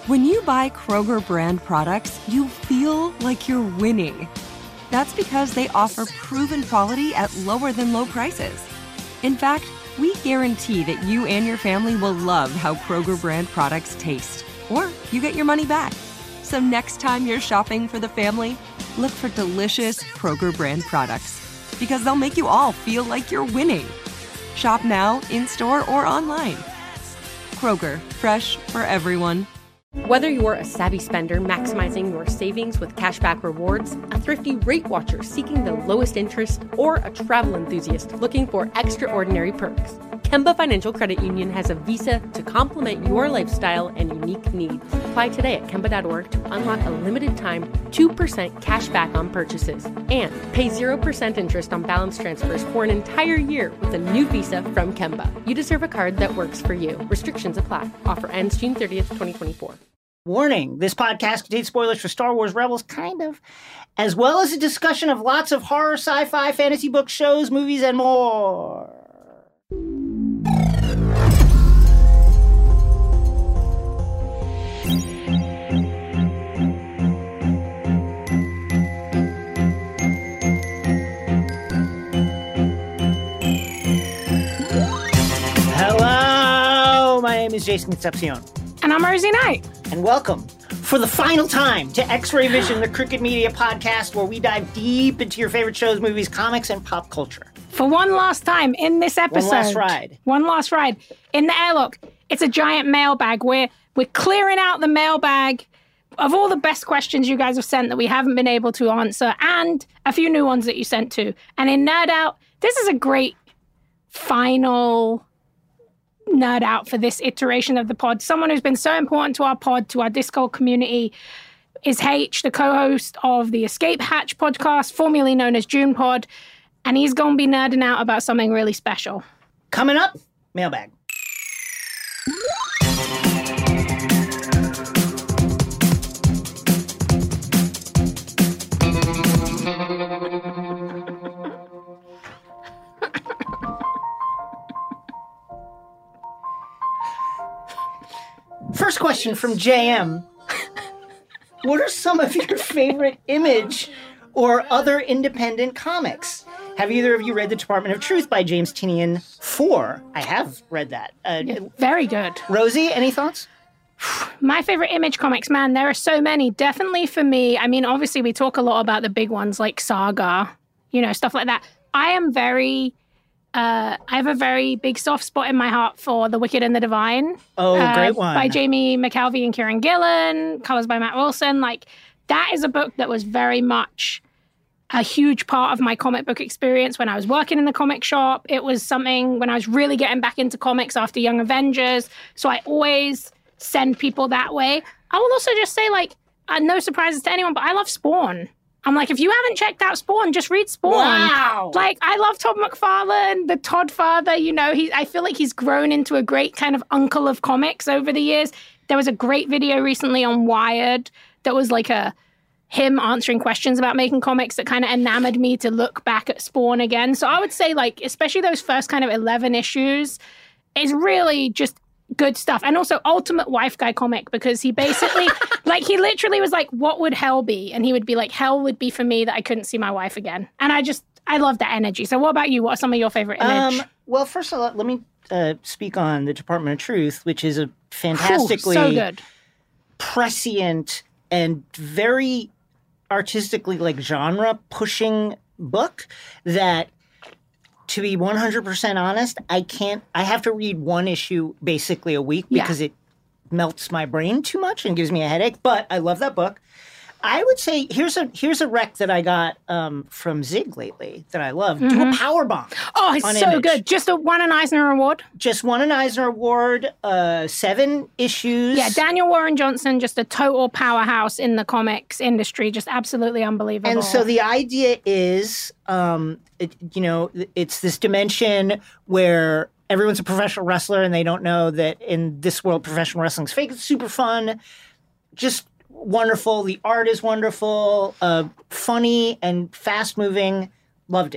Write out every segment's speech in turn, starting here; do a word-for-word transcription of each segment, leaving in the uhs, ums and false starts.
When you buy Kroger brand products, you feel like you're winning. That's because they offer proven quality at lower than low prices. In fact, we guarantee that you and your family will love how Kroger brand products taste, or you get your money back. So next time you're shopping for the family, look for delicious Kroger brand products, because they'll make you all feel like you're winning. Shop now, in-store, or online. Kroger, fresh for everyone. Whether you're a savvy spender maximizing your savings with cashback rewards, a thrifty rate watcher seeking the lowest interest, or a travel enthusiast looking for extraordinary perks, Kemba Financial Credit Union has a visa to complement your lifestyle and unique needs. Apply today at Kemba dot org to unlock a limited-time two percent cash back on purchases and pay zero percent interest on balance transfers for an entire year with a new visa from Kemba. You deserve a card that works for you. Restrictions apply. Offer ends June thirtieth, twenty twenty-four. Warning, this podcast contains spoilers for Star Wars Rebels, kind of, as well as a discussion of lots of horror, sci-fi, fantasy books, shows, movies, and more. Hello, my name is Jason Concepcion. And I'm Rosie Knight. And welcome, for the final time, to X-Ray Vision, the Crooked Media podcast, where we dive deep into your favorite shows, movies, comics, and pop culture. For one last time in this episode. One last ride. One last ride. In the airlock, it's a giant mailbag. We're, we're clearing out the mailbag of all the best questions you guys have sent that we haven't been able to answer, and a few new ones that you sent too. And in Nerd Out, this is a great final nerd out for this iteration of the pod. Someone who's been so important to our pod, to our Discord community, is H, the co-host of the Escape Hatch podcast, formerly known as June Pod, and he's going to be nerding out about something really special. Coming up, mailbag. First question from J M. What are some of your favorite Image or other independent comics? Have either of you read The Department of Truth by James Tynion four? I have read that. Uh, yeah, very good. Rosie, any thoughts? My favorite Image comics, man, there are so many. Definitely for me, I mean, obviously we talk a lot about the big ones like Saga, you know, stuff like that. I am very... Uh, I have a very big soft spot in my heart for The Wicked and the Divine. Oh, uh, great one. By Jamie McKelvey and Kieran Gillen, colors by Matt Wilson. Like, that is a book that was very much a huge part of my comic book experience when I was working in the comic shop. It was something when I was really getting back into comics after Young Avengers. So I always send people that way. I will also just say, like, uh, no surprises to anyone, but I love Spawn. I'm like, if you haven't checked out Spawn, just read Spawn. Wow. Like, I love Todd McFarlane, the Todd father. You know, he, I feel like he's grown into a great kind of uncle of comics over the years. There was a great video recently on Wired that was like a him answering questions about making comics that kind of enamored me to look back at Spawn again. So I would say, like, especially those first kind of eleven issues is really just good stuff. And also Ultimate Wife Guy comic, because he basically, like, he literally was like, what would hell be? And he would be like, hell would be for me that I couldn't see my wife again. And I just, I love that energy. So what about you? What are some of your favorite Image? Um, well, first of all, let me uh, speak on The Department of Truth, which is a fantastically Ooh, so good. prescient and very artistically, like, genre-pushing book that, to be one hundred percent honest, I can't, I have to read one issue basically a week because yeah. it melts my brain too much and gives me a headache, but I love that book. I would say, here's a here's a rec that I got um, from Zig lately that I love. Mm-hmm. Do a power bomb. Oh, it's so Image. Good. Just a, won an Eisner Award? Just won an Eisner Award, uh, seven issues. Yeah, Daniel Warren Johnson, just a total powerhouse in the comics industry, just absolutely unbelievable. And so the idea is, um, it, you know, it's this dimension where everyone's a professional wrestler and they don't know that in this world professional wrestling's fake. It's super fun. Just wonderful. The art is wonderful, uh, funny and fast-moving. Loved it.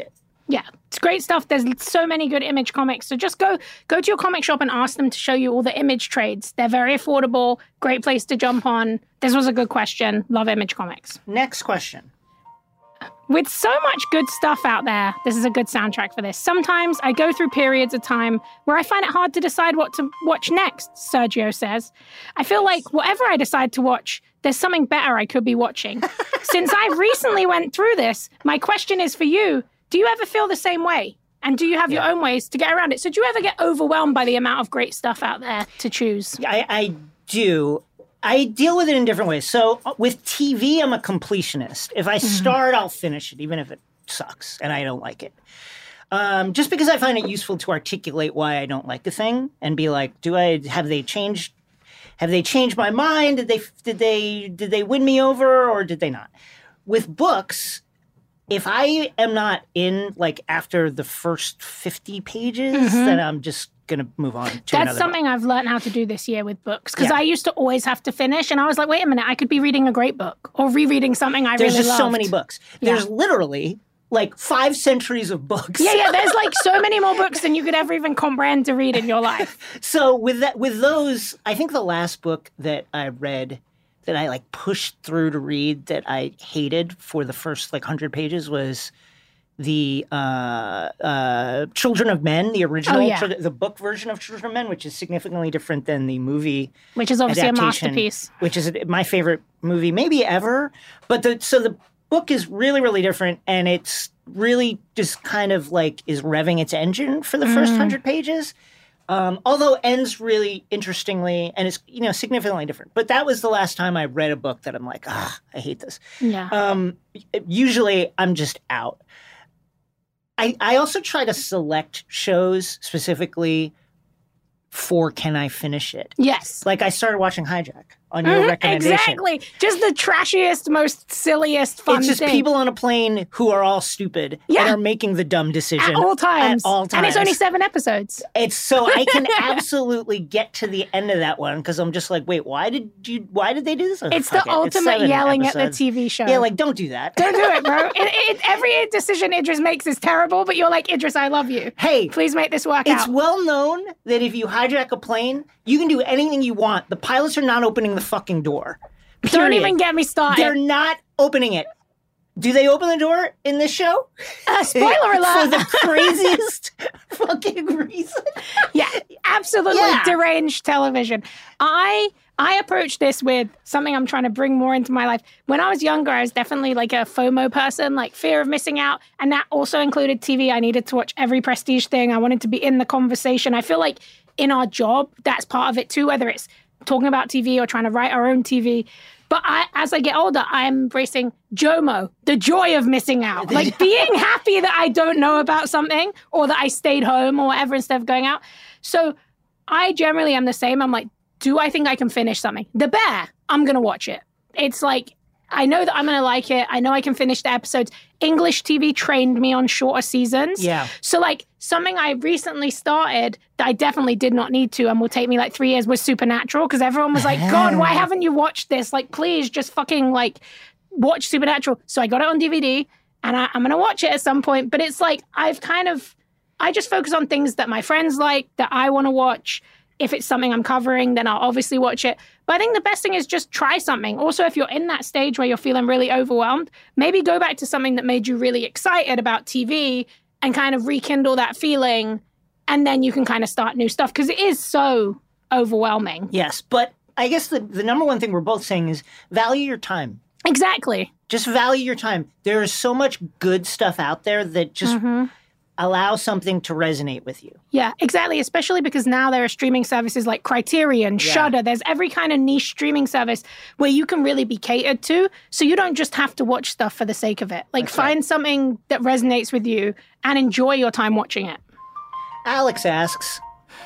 Yeah, it's great stuff. There's so many good Image comics. So just go go to your comic shop and ask them to show you all the Image trades. They're very affordable. Great place to jump on. This was a good question. Love Image comics. Next question. With so much good stuff out there, this is a good soundtrack for this. Sometimes I go through periods of time where I find it hard to decide what to watch next, Sergio says. I feel like whatever I decide to watch, there's something better I could be watching. Since I recently went through this, my question is for you. Do you ever feel the same way? And do you have yeah. your own ways to get around it? So do you ever get overwhelmed by the amount of great stuff out there to choose? I, I do. I deal with it in different ways. So with T V, I'm a completionist. If I start, I'll finish it, even if it sucks and I don't like it. Um, just because I find it useful to articulate why I don't like a thing and be like, do I have they changed? Have they changed my mind? Did they did they did they win me over or did they not? With books, if I am not in, like, after the first fifty pages, mm-hmm. then I'm just going to move on to That's another something book. I've learned how to do this year with books. Because Yeah. I used to always have to finish. And I was like, wait a minute, I could be reading a great book or rereading something I There's really just loved. so many books. Yeah. There's literally, like, five centuries of books. Yeah, yeah, there's like so many more books than you could ever even comprehend to read in your life. So with that, with those, I think the last book that I read that I, like, pushed through to read that I hated for the first, like, one hundred pages was the uh, uh, Children of Men, the original, Oh, yeah. chil- the book version of Children of Men, which is significantly different than the movie Which is obviously a adaptation, masterpiece. which is my favorite movie maybe ever. But the so the book is really, really different, and it's really just kind of like is revving its engine for the first Mm. hundred pages. Um, although ends really interestingly and it's, you know, significantly different. But that was the last time I read a book that I'm like, ah, I hate this. Yeah. Um, usually I'm just out. I, I also try to select shows specifically for can I finish it. Yes. Like I started watching Hijack on your Mhm, recommendation. Exactly. Just the trashiest, most silliest fun It's just thing. people on a plane who are all stupid Yeah. and are making the dumb decision At all times. At all times. And it's only seven episodes. It's so I can absolutely get to the end of that one because I'm just like, wait, why did you? Why did they do this? Oh, It's fuck the it. ultimate seven yelling at episodes. the T V show. Yeah, like don't do that. Don't do it, bro. It, it, every decision Idris makes is terrible, but you're like, Idris, I love you. Hey, Please make this work it's out. well known that if you hijack a plane, you can do anything you want. The pilots are not opening the fucking door. Don't Period. even get me started. They're not opening it. Do they open the door in this show? Uh, spoiler For alert. the craziest fucking reason. Yeah, absolutely Yeah. deranged television. I I approach this with something I'm trying to bring more into my life. When I was younger, I was definitely like a FOMO person, like fear of missing out. And that also included T V. I needed to watch every prestige thing. I wanted to be in the conversation. I feel like in our job, that's part of it too, whether it's talking about T V or trying to write our own T V. But I, as I get older, I'm embracing JOMO, the joy of missing out. Like being happy that I don't know about something or that I stayed home or whatever instead of going out. So I generally am the same. I'm like, do I think I can finish something? The Bear, I'm going to watch it. It's like, I know that I'm going to like it. I know I can finish the episodes. English T V trained me on shorter seasons. Yeah. So like something I recently started that I definitely did not need to and will take me like three years was Supernatural because everyone was like, God, why haven't you watched this? Like, please just fucking like watch Supernatural. So I got it on D V D and I, I'm going to watch it at some point. But it's like I've kind of, I just focus on things that my friends like, that I want to watch. If it's something I'm covering, then I'll obviously watch it. But I think the best thing is just try something. Also, if you're in that stage where you're feeling really overwhelmed, maybe go back to something that made you really excited about T V and kind of rekindle that feeling. And then you can kind of start new stuff because it is so overwhelming. Yes, but I guess the, the number one thing we're both saying is value your time. Exactly. Just value your time. There is so much good stuff out there that just Mm-hmm. allow something to resonate with you. Yeah, exactly. Especially because now there are streaming services like Criterion, Yeah. Shudder. There's every kind of niche streaming service where you can really be catered to. So you don't just have to watch stuff for the sake of it. Like That's find right. something that resonates with you and enjoy your time watching it. Alex asks,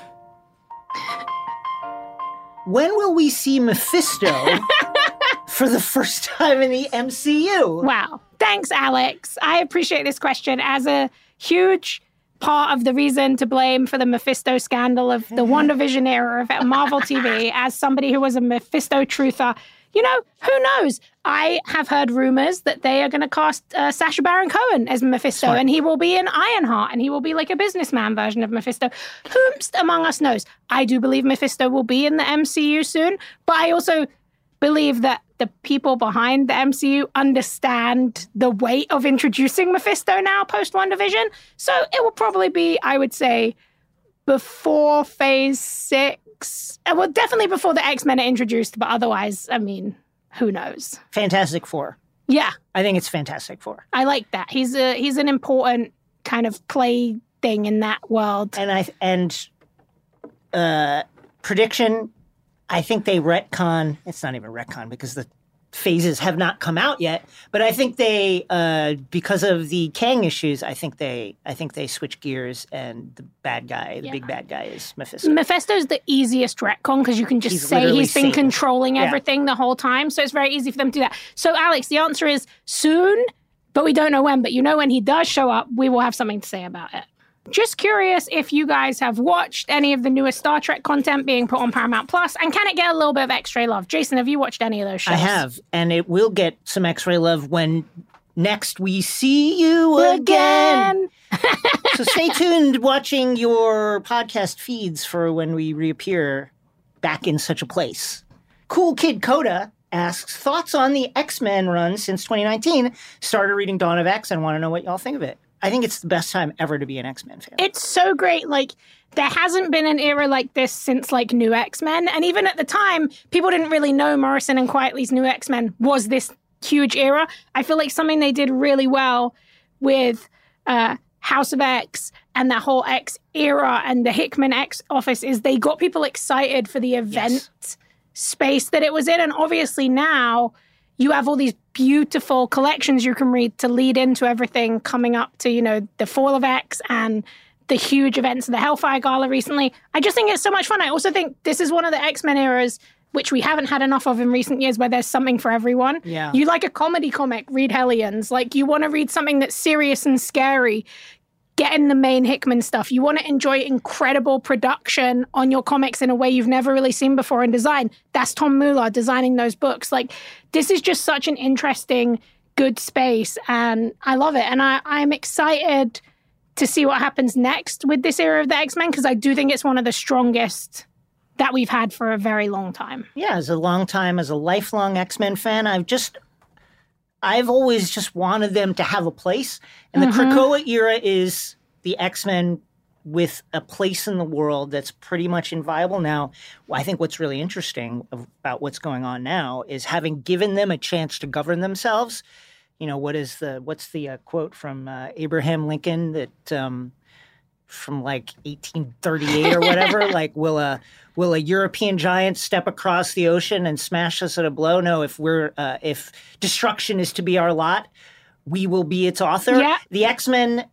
when will we see Mephisto for the first time in the M C U? Wow. Thanks, Alex. I appreciate this question. As a huge part of the reason to blame for the Mephisto scandal of the WandaVision era of Marvel T V, as somebody who was a Mephisto truther, you know, who knows? I have heard rumors that they are going to cast uh, Sacha Baron Cohen as Mephisto, Smart. And he will be in Ironheart, and he will be like a businessman version of Mephisto. Whomst among us knows? I do believe Mephisto will be in the M C U soon, but I also believe that the people behind the M C U understand the weight of introducing Mephisto now post WandaVision. So it will probably be, I would say, before Phase Six. Well, definitely before the X-Men are introduced, but otherwise, I mean, who knows? Fantastic Four. Yeah. I think it's Fantastic Four. I like that. He's a he's an important kind of play thing in that world. And I and uh, prediction, I think they retcon. It's not even retcon because the phases have not come out yet. But I think they, uh, because of the Kang issues, I think they, I think they switch gears, and the bad guy, the yeah. big bad guy, is Mephisto. Mephisto's the easiest retcon because you can just he's say he's been Satan. controlling everything yeah. the whole time. So it's very easy for them to do that. So Alex, the answer is soon, but we don't know when. But you know when he does show up, we will have something to say about it. Just curious if you guys have watched any of the newest Star Trek content being put on Paramount Plus, and can it get a little bit of X-ray love? Jason, have you watched any of those shows? I have, and it will get some X-ray love when next we see you again. again. So stay tuned watching your podcast feeds for when we reappear back in such a place. Cool Kid Coda asks, thoughts on the X-Men run since twenty nineteen? Started reading Dawn of X and want to know what y'all think of it. I think it's the best time ever to be an X-Men fan. It's so great. Like, there hasn't been an era like this since, like, New X-Men. And even at the time, people didn't really know Morrison and Quietly's New X-Men was this huge era. I feel like something they did really well with uh, House of X and that whole X era and the Hickman X office is they got people excited for the event yes. space that it was in. And obviously now you have all these beautiful collections you can read to lead into everything coming up to, you know, the Fall of X and the huge events of the Hellfire Gala recently. I just think it's so much fun. I also think this is one of the X-Men eras which we haven't had enough of in recent years, where there's something for everyone. Yeah. You like a comedy comic, read Hellions. Like, you want to read something that's serious and scary, get in the main Hickman stuff. You want to enjoy incredible production on your comics in a way you've never really seen before in design. That's Tom Muller designing those books. Like, this is just such an interesting, good space, and I love it. And I, I'm excited to see what happens next with this era of the X-Men, because I do think it's one of the strongest that we've had for a very long time. Yeah, as a long time, as a lifelong X-Men fan, I've just... I've always just wanted them to have a place. And the mm-hmm. Krakoa era is the X-Men with a place in the world that's pretty much inviolable now. I think what's really interesting about what's going on now is having given them a chance to govern themselves. You know, what is the what's the uh, quote from uh, Abraham Lincoln that um, from like eighteen thirty-eight or whatever? Like, will a will a European giant step across the ocean and smash us at a blow? No, if we're uh, if destruction is to be our lot, we will be its author. Yeah. The X-Men,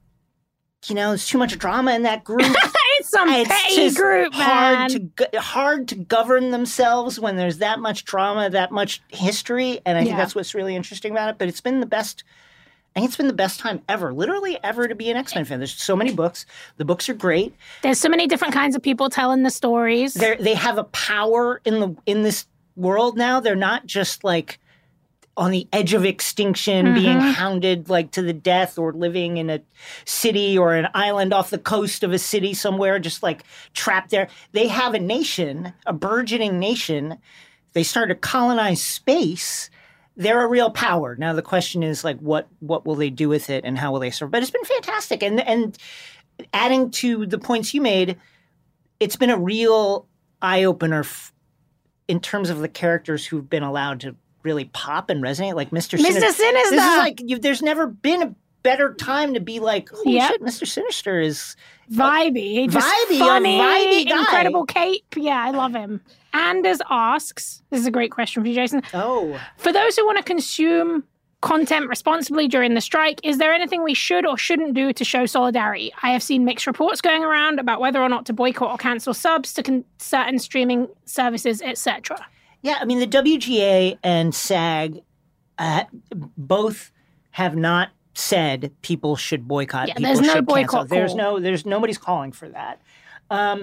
you know, there's too much drama in that group. It's some it's petty just group, hard man. to hard to govern themselves when there's that much drama, that much history, and I think Yeah. that's what's really interesting about it. But it's been the best. I think it's been the best time ever, literally ever, to be an X-Men fan. There's so many books. The books are great. There's so many different kinds of people telling the stories. They they have a power in the in this world now. They're not just like on the edge of extinction, Mm-hmm. being hounded like to the death, or living in a city or an island off the coast of a city somewhere, just like trapped there. They have a nation, a burgeoning nation. They start to colonize space. They're a real power. Now the question is, like, what what will they do with it, and how will they serve? But it's been fantastic. And and adding to the points you made, it's been a real eye opener f- in terms of the characters who've been allowed to really pop and resonate, like Mister Mister Sinister. Sinister. This is like, you, there's never been a better time to be like, holy Yep. shit, Mister Sinister is Vibey. Just Vibey, a funny, vibey guy. incredible cape. Yeah, I love him. Anders asks, this is a great question for you, Jason. oh. For those who want to consume content responsibly during the strike, is there anything we should or shouldn't do to show solidarity? I have seen mixed reports going around about whether or not to boycott or cancel subs to con- certain streaming services, et cetera. Yeah, I mean, the W G A and SAG uh, both have not said people should boycott. Yeah, people there's no should boycott cancel. There's call. no, there's nobody's calling for that. Um,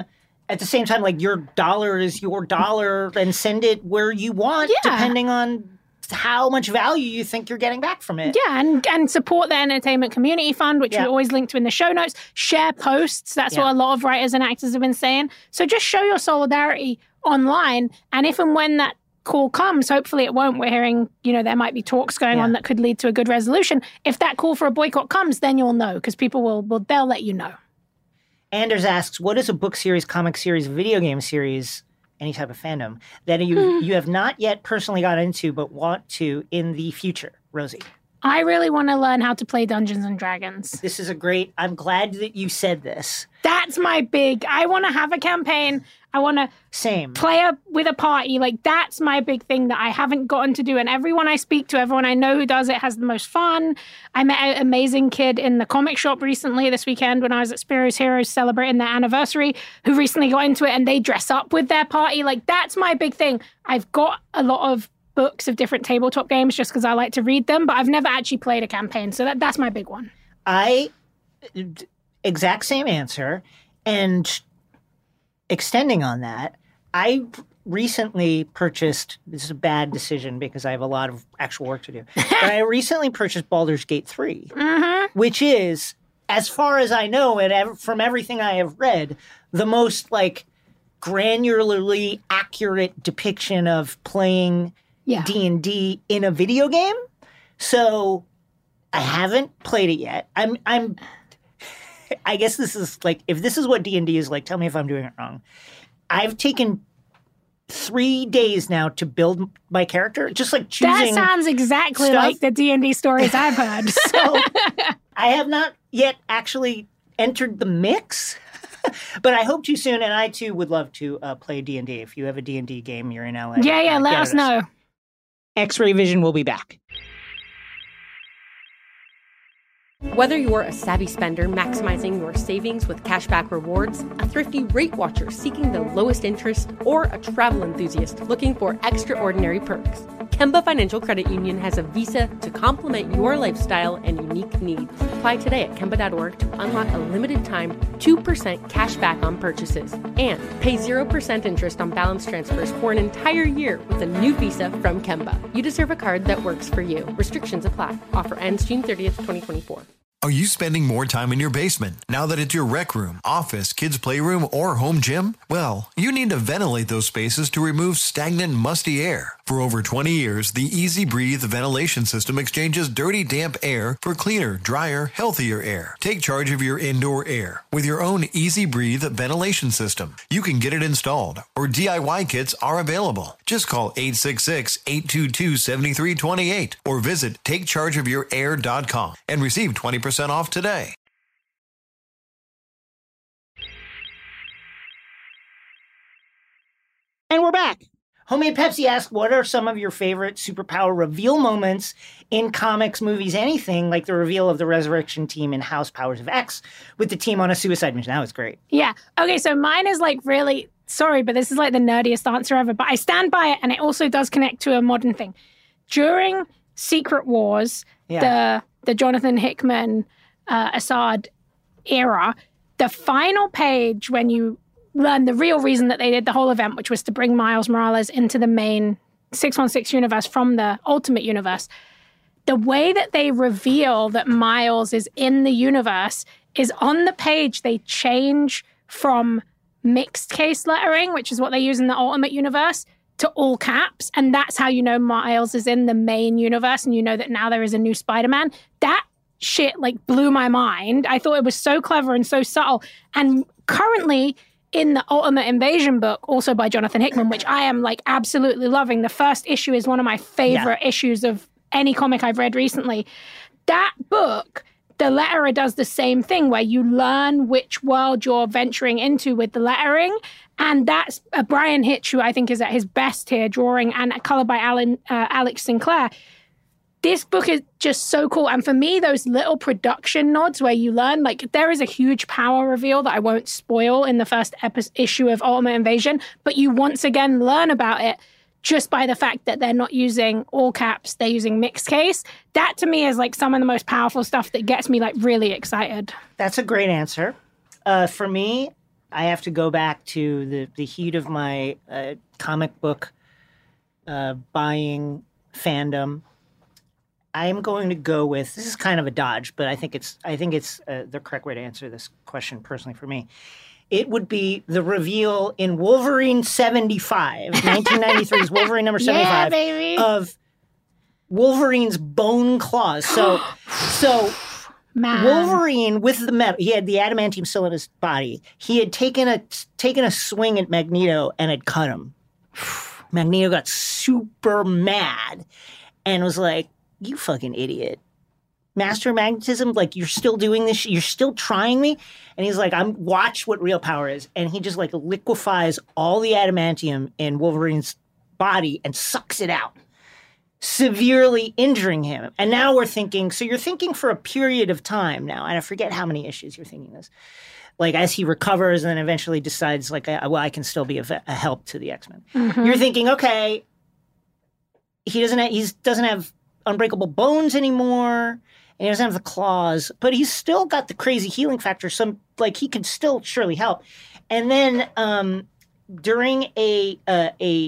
at the same time, like, your dollar is your dollar and send it where you want, Yeah. depending on how much value you think you're getting back from it. Yeah, and, and support the Entertainment Community Fund, which Yeah. we always link to in the show notes. Share posts. That's Yeah. what a lot of writers and actors have been saying. So just show your solidarity online. And if and when that call comes, hopefully it won't. We're hearing, you know, there might be talks going Yeah. on that could lead to a good resolution. If that call for a boycott comes, then you'll know, because people will, will, they'll let you know. Anders asks, what is a book series, comic series, video game series, any type of fandom that you you have not yet personally got into but want to in the future? Rosie. I really want to learn how to play Dungeons and Dragons. This is a great, I'm glad that you said this. That's my big, I want to have a campaign. I want to Same. play a, with a party. Like, that's my big thing that I haven't gotten to do. And everyone I speak to, everyone I know who does it has the most fun. I met an amazing kid in the comic shop recently this weekend when I was at Spiro's Heroes celebrating their anniversary, who recently got into it, and they dress up with their party. Like, that's my big thing. I've got a lot of books of different tabletop games just because I like to read them, but I've never actually played a campaign. So that, that's my big one. I, exact same answer. And extending on that, I recently purchased, this is a bad decision because I have a lot of actual work to do, but I recently purchased Baldur's Gate three, Mm-hmm. which is, as far as I know, and ev- from everything I have read, the most, like, granularly accurate depiction of playing Yeah. D and D in a video game. So I haven't played it yet. I'm I'm I guess this is like, if this is what D and D is like, tell me if I'm doing it wrong. I've taken three days now to build my character, just like That choosing. sounds exactly stuff. like the D and D stories I've heard. So I have not yet actually entered the mix, but I hope to soon, and I too would love to uh, play D and D. If you have a D and D game, you're in L A. yeah, yeah, uh, let get us at know. X-Ray Vision will be back. Whether you're a savvy spender maximizing your savings with cashback rewards, a thrifty rate watcher seeking the lowest interest, or a travel enthusiast looking for extraordinary perks, Kemba Financial Credit Union has a visa to complement your lifestyle and unique needs. Apply today at Kemba dot org to unlock a limited time two percent cash back on purchases and pay zero percent interest on balance transfers for an entire year with a new visa from Kemba. You deserve a card that works for you. Restrictions apply. Offer ends June thirtieth, twenty twenty-four. Are you spending more time in your basement now that it's your rec room, office, kids' playroom, or home gym? Well, you need to ventilate those spaces to remove stagnant, musty air. For over twenty years, the Easy Breathe ventilation system exchanges dirty, damp air for cleaner, drier, healthier air. Take charge of your indoor air with your own Easy Breathe ventilation system. You can get it installed, or D I Y kits are available. Just call eight six six, eight two two, seven three two eight or visit take charge of your air dot com and receive twenty percent off today. And we're back. Homemade Pepsi asks, what are some of your favorite superpower reveal moments in comics, movies, anything, like the reveal of the Resurrection team in House Powers of X with the team on a suicide mission? That was great. Yeah. Okay, so mine is like really, sorry, but this is like the nerdiest answer ever, but I stand by it, and it also does connect to a modern thing. During Secret Wars, Yeah. the the Jonathan Hickman, uh, Assad era, the final page when you learn the real reason that they did the whole event, which was to bring Miles Morales into the main six one six universe from the Ultimate Universe, the way that they reveal that Miles is in the universe is on the page. They change from mixed case lettering, which is what they use in the Ultimate Universe, to all caps. And that's how you know Miles is in the main universe, and you know that now there is a new Spider-Man. That shit like blew my mind. I thought it was so clever and so subtle. And currently in the Ultimate Invasion book, also by Jonathan Hickman, which I am like absolutely loving, the first issue is one of my favorite Yeah. issues of any comic I've read recently. That book, the letterer does the same thing where you learn which world you're venturing into with the lettering. And that's uh, Brian Hitch, who I think is at his best here, drawing and colored by Alan, uh, Alex Sinclair. This book is just so cool. And for me, those little production nods where you learn, like, there is a huge power reveal that I won't spoil in the first epi- issue of Ultimate Invasion, but you once again learn about it just by the fact that they're not using all caps, they're using mixed case. That to me is like some of the most powerful stuff that gets me like really excited. That's a great answer. Uh, for me, I have to go back to the, the heat of my uh, comic book uh, buying fandom. I am going to go with, this is kind of a dodge, but I think it's I think it's uh, the correct way to answer this question personally for me. It would be the reveal in Wolverine seventy-five, nineteen ninety-three's Wolverine number seventy-five, yeah, baby. of Wolverine's bone claws. So, so Man. Wolverine with the metal, he had the adamantium still in his body. He had taken a taken a swing at Magneto and had cut him. Magneto got super mad and was like, "You fucking idiot. Master of Magnetism, like, you're still doing this, you're still trying me?" And he's like, I'm watch what real power is. And he just like liquefies all the adamantium in Wolverine's body and sucks it out, severely injuring him. And now we're thinking, so you're thinking for a period of time now, and I forget how many issues you're thinking this, like as he recovers and then eventually decides like, well, I can still be a, a help to the X-Men. Mm-hmm. You're thinking, okay, he doesn't have, he doesn't have unbreakable bones anymore. And he doesn't have the claws, but he's still got the crazy healing factor. Some like he could still surely help. And then um, during a uh, a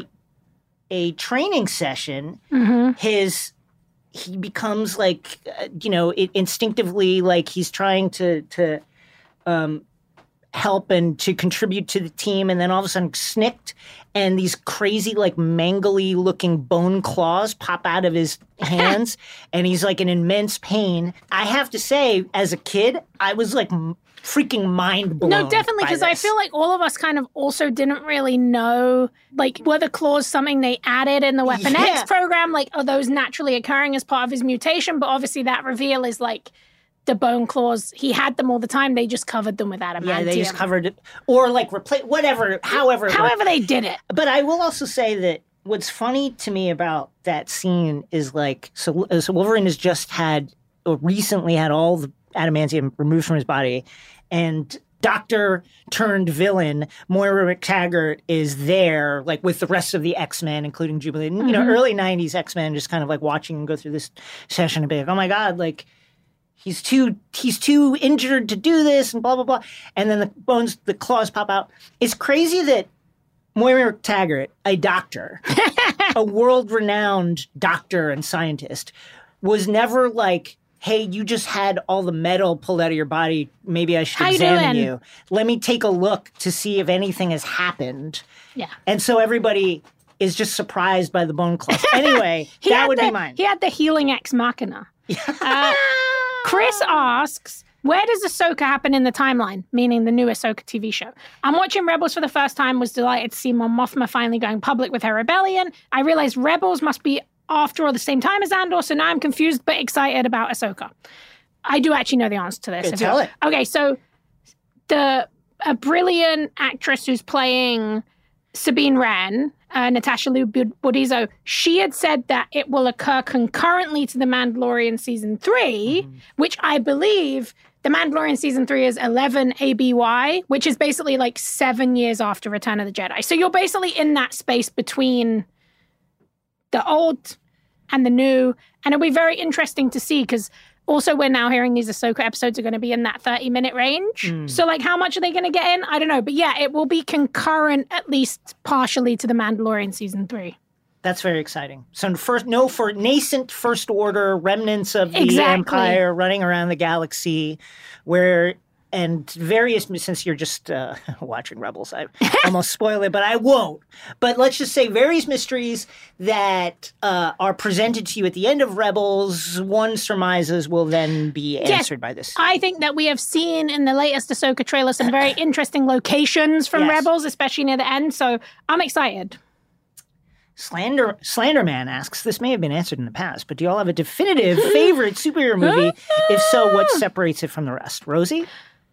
a training session, mm-hmm. his he becomes like uh, you know it, instinctively like he's trying to to um, help and to contribute to the team, and then all of a sudden snicked, and these crazy like mangly looking bone claws pop out of his hands, and he's like in immense pain. I have to say, as a kid, I was like m- freaking mind blown. No, definitely, because I feel like all of us kind of also didn't really know, like, were the claws something they added in the Weapon Yeah. X program? Like, are those naturally occurring as part of his mutation? But obviously that reveal is like, the bone claws, he had them all the time. They just covered them with adamantium. Yeah, they just covered it. Or like replace, whatever, however. However they did it. But I will also say that what's funny to me about that scene is like, so, so Wolverine has just had, or recently had all the adamantium removed from his body. And Doctor turned villain, Moira McTaggart, is there, like with the rest of the X-Men, including Jubilee. And, you know, mm-hmm. early nineties X-Men, just kind of like watching him go through this session and be like, oh my God, like, He's too he's too injured to do this and blah, blah, blah. And then the bones, the claws pop out. It's crazy that Moira McTaggart, a doctor, a world-renowned doctor and scientist, was never like, hey, you just had all the metal pulled out of your body. Maybe I should How examine you, you. Let me take a look to see if anything has happened. Yeah. And so everybody is just surprised by the bone claws. Anyway, that would the, be mine. He had the healing ex machina. uh, Chris asks, where does Ahsoka happen in the timeline? Meaning the new Ahsoka T V show. I'm watching Rebels for the first time, was delighted to see Mon Mothma finally going public with her rebellion. I realized Rebels must be after or the same time as Andor, so now I'm confused but excited about Ahsoka. I do actually know the answer to this. Good, tell it. Okay, so the a brilliant actress who's playing Sabine Wren, uh, Natasha Liu Bordizzo, she had said that it will occur concurrently to The Mandalorian Season three, mm-hmm. which I believe The Mandalorian Season three is eleven A B Y, which is basically like seven years after Return of the Jedi. So you're basically in that space between the old and the new, and it'll be very interesting to see, because also we're now hearing these Ahsoka episodes are going to be in that thirty-minute range. Mm. So, like, how much are they going to get in? I don't know. But yeah, it will be concurrent, at least partially, to The Mandalorian Season three. That's very exciting. So first, no, for nascent First Order, remnants of the exactly. Empire running around the galaxy, where, and various, since you're just uh, watching Rebels, I almost spoil it, but I won't. But let's just say various mysteries that uh, are presented to you at the end of Rebels, one surmises will then be answered yes, by this. I think that we have seen in the latest Ahsoka trailer some very interesting locations from yes. Rebels, especially near the end. So I'm excited. Slander Slenderman asks, this may have been answered in the past, but do you all have a definitive favorite superhero movie? If so, what separates it from the rest? Rosie?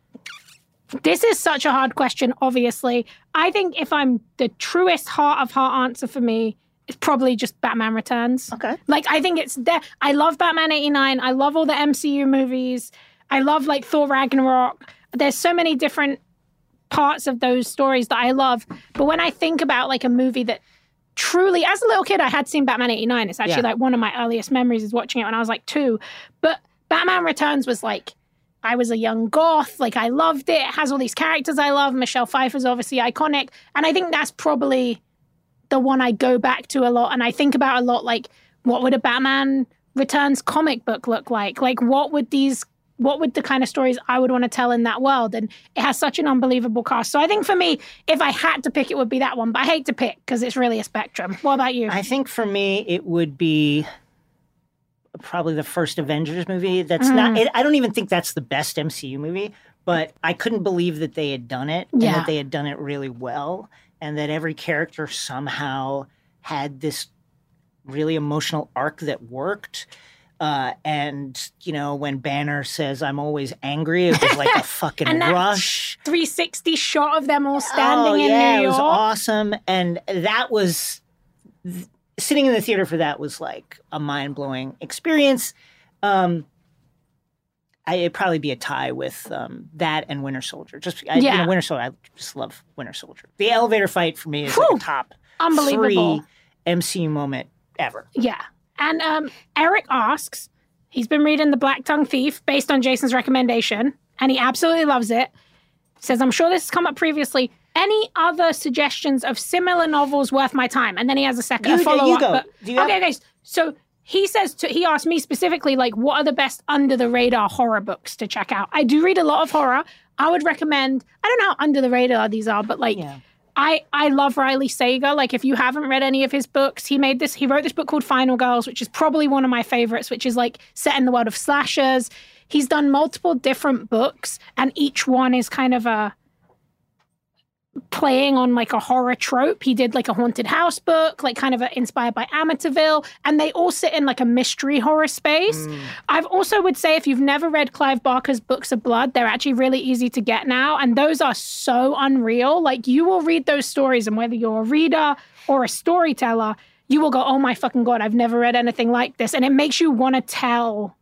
This is such a hard question, obviously. I think if I'm the truest heart of heart answer for me, it's probably just Batman Returns. Okay. Like, I think it's there. I love Batman eighty-nine. I love all the M C U movies. I love, like, Thor Ragnarok. There's so many different parts of those stories that I love. But when I think about, like, a movie that truly, as a little kid, I had seen Batman eighty-nine. It's actually, yeah. like, one of my earliest memories is watching it when I was, like, two. But Batman Returns was, like, I was a young goth. Like, I loved it. It has all these characters I love. Michelle Pfeiffer's obviously iconic. And I think that's probably the one I go back to a lot. And I think about a lot, like, what would a Batman Returns comic book look like? Like, what would these, what would the kind of stories I would want to tell in that world? And it has such an unbelievable cast. So I think for me, if I had to pick, it would be that one. But I hate to pick because it's really a spectrum. What about you? I think for me, it would be probably the first Avengers movie. That's mm. not, it, I don't even think that's the best M C U movie, but I couldn't believe that they had done it yeah. and that they had done it really well and that every character somehow had this really emotional arc that worked. Uh, and, you know, when Banner says, I'm always angry, it was like a fucking and that rush. three sixty shot of them all standing oh, in yeah, New York. It was awesome. And that was, th- sitting in the theater for that was like a mind-blowing experience. Um, I, it'd probably be a tie with um, that and Winter Soldier. Just I, yeah. you know, Winter Soldier, I just love Winter Soldier. The elevator fight for me is Whew. like a top Unbelievable. three M C U moment ever. Yeah. And um, Eric asks, he's been reading The Black Tongue Thief based on Jason's recommendation, and he absolutely loves it. Says, I'm sure this has come up previously. Any other suggestions of similar novels worth my time? And then he has a second You, a follow-up. you go. But, Do you have- okay, guys. So he says, to, he asked me specifically, like, what are the best under-the-radar horror books to check out? I do read a lot of horror. I would recommend, I don't know how under-the-radar these are, but, like, Yeah. I, I love Riley Sager. Like, if you haven't read any of his books, he made this, he wrote this book called Final Girls, which is probably one of my favorites, which is like set in the world of slashers. He's done multiple different books, and each one is kind of a playing on like a horror trope. He did like a haunted house book, like kind of a, inspired by Amityville, and they all sit in like a mystery horror space. Mm. I've also would say if you've never read Clive Barker's Books of Blood, they're actually really easy to get now, and those are so unreal. Like, you will read those stories, and whether you're a reader or a storyteller, you will go, oh my fucking God, I've never read anything like this. And it makes you want to tell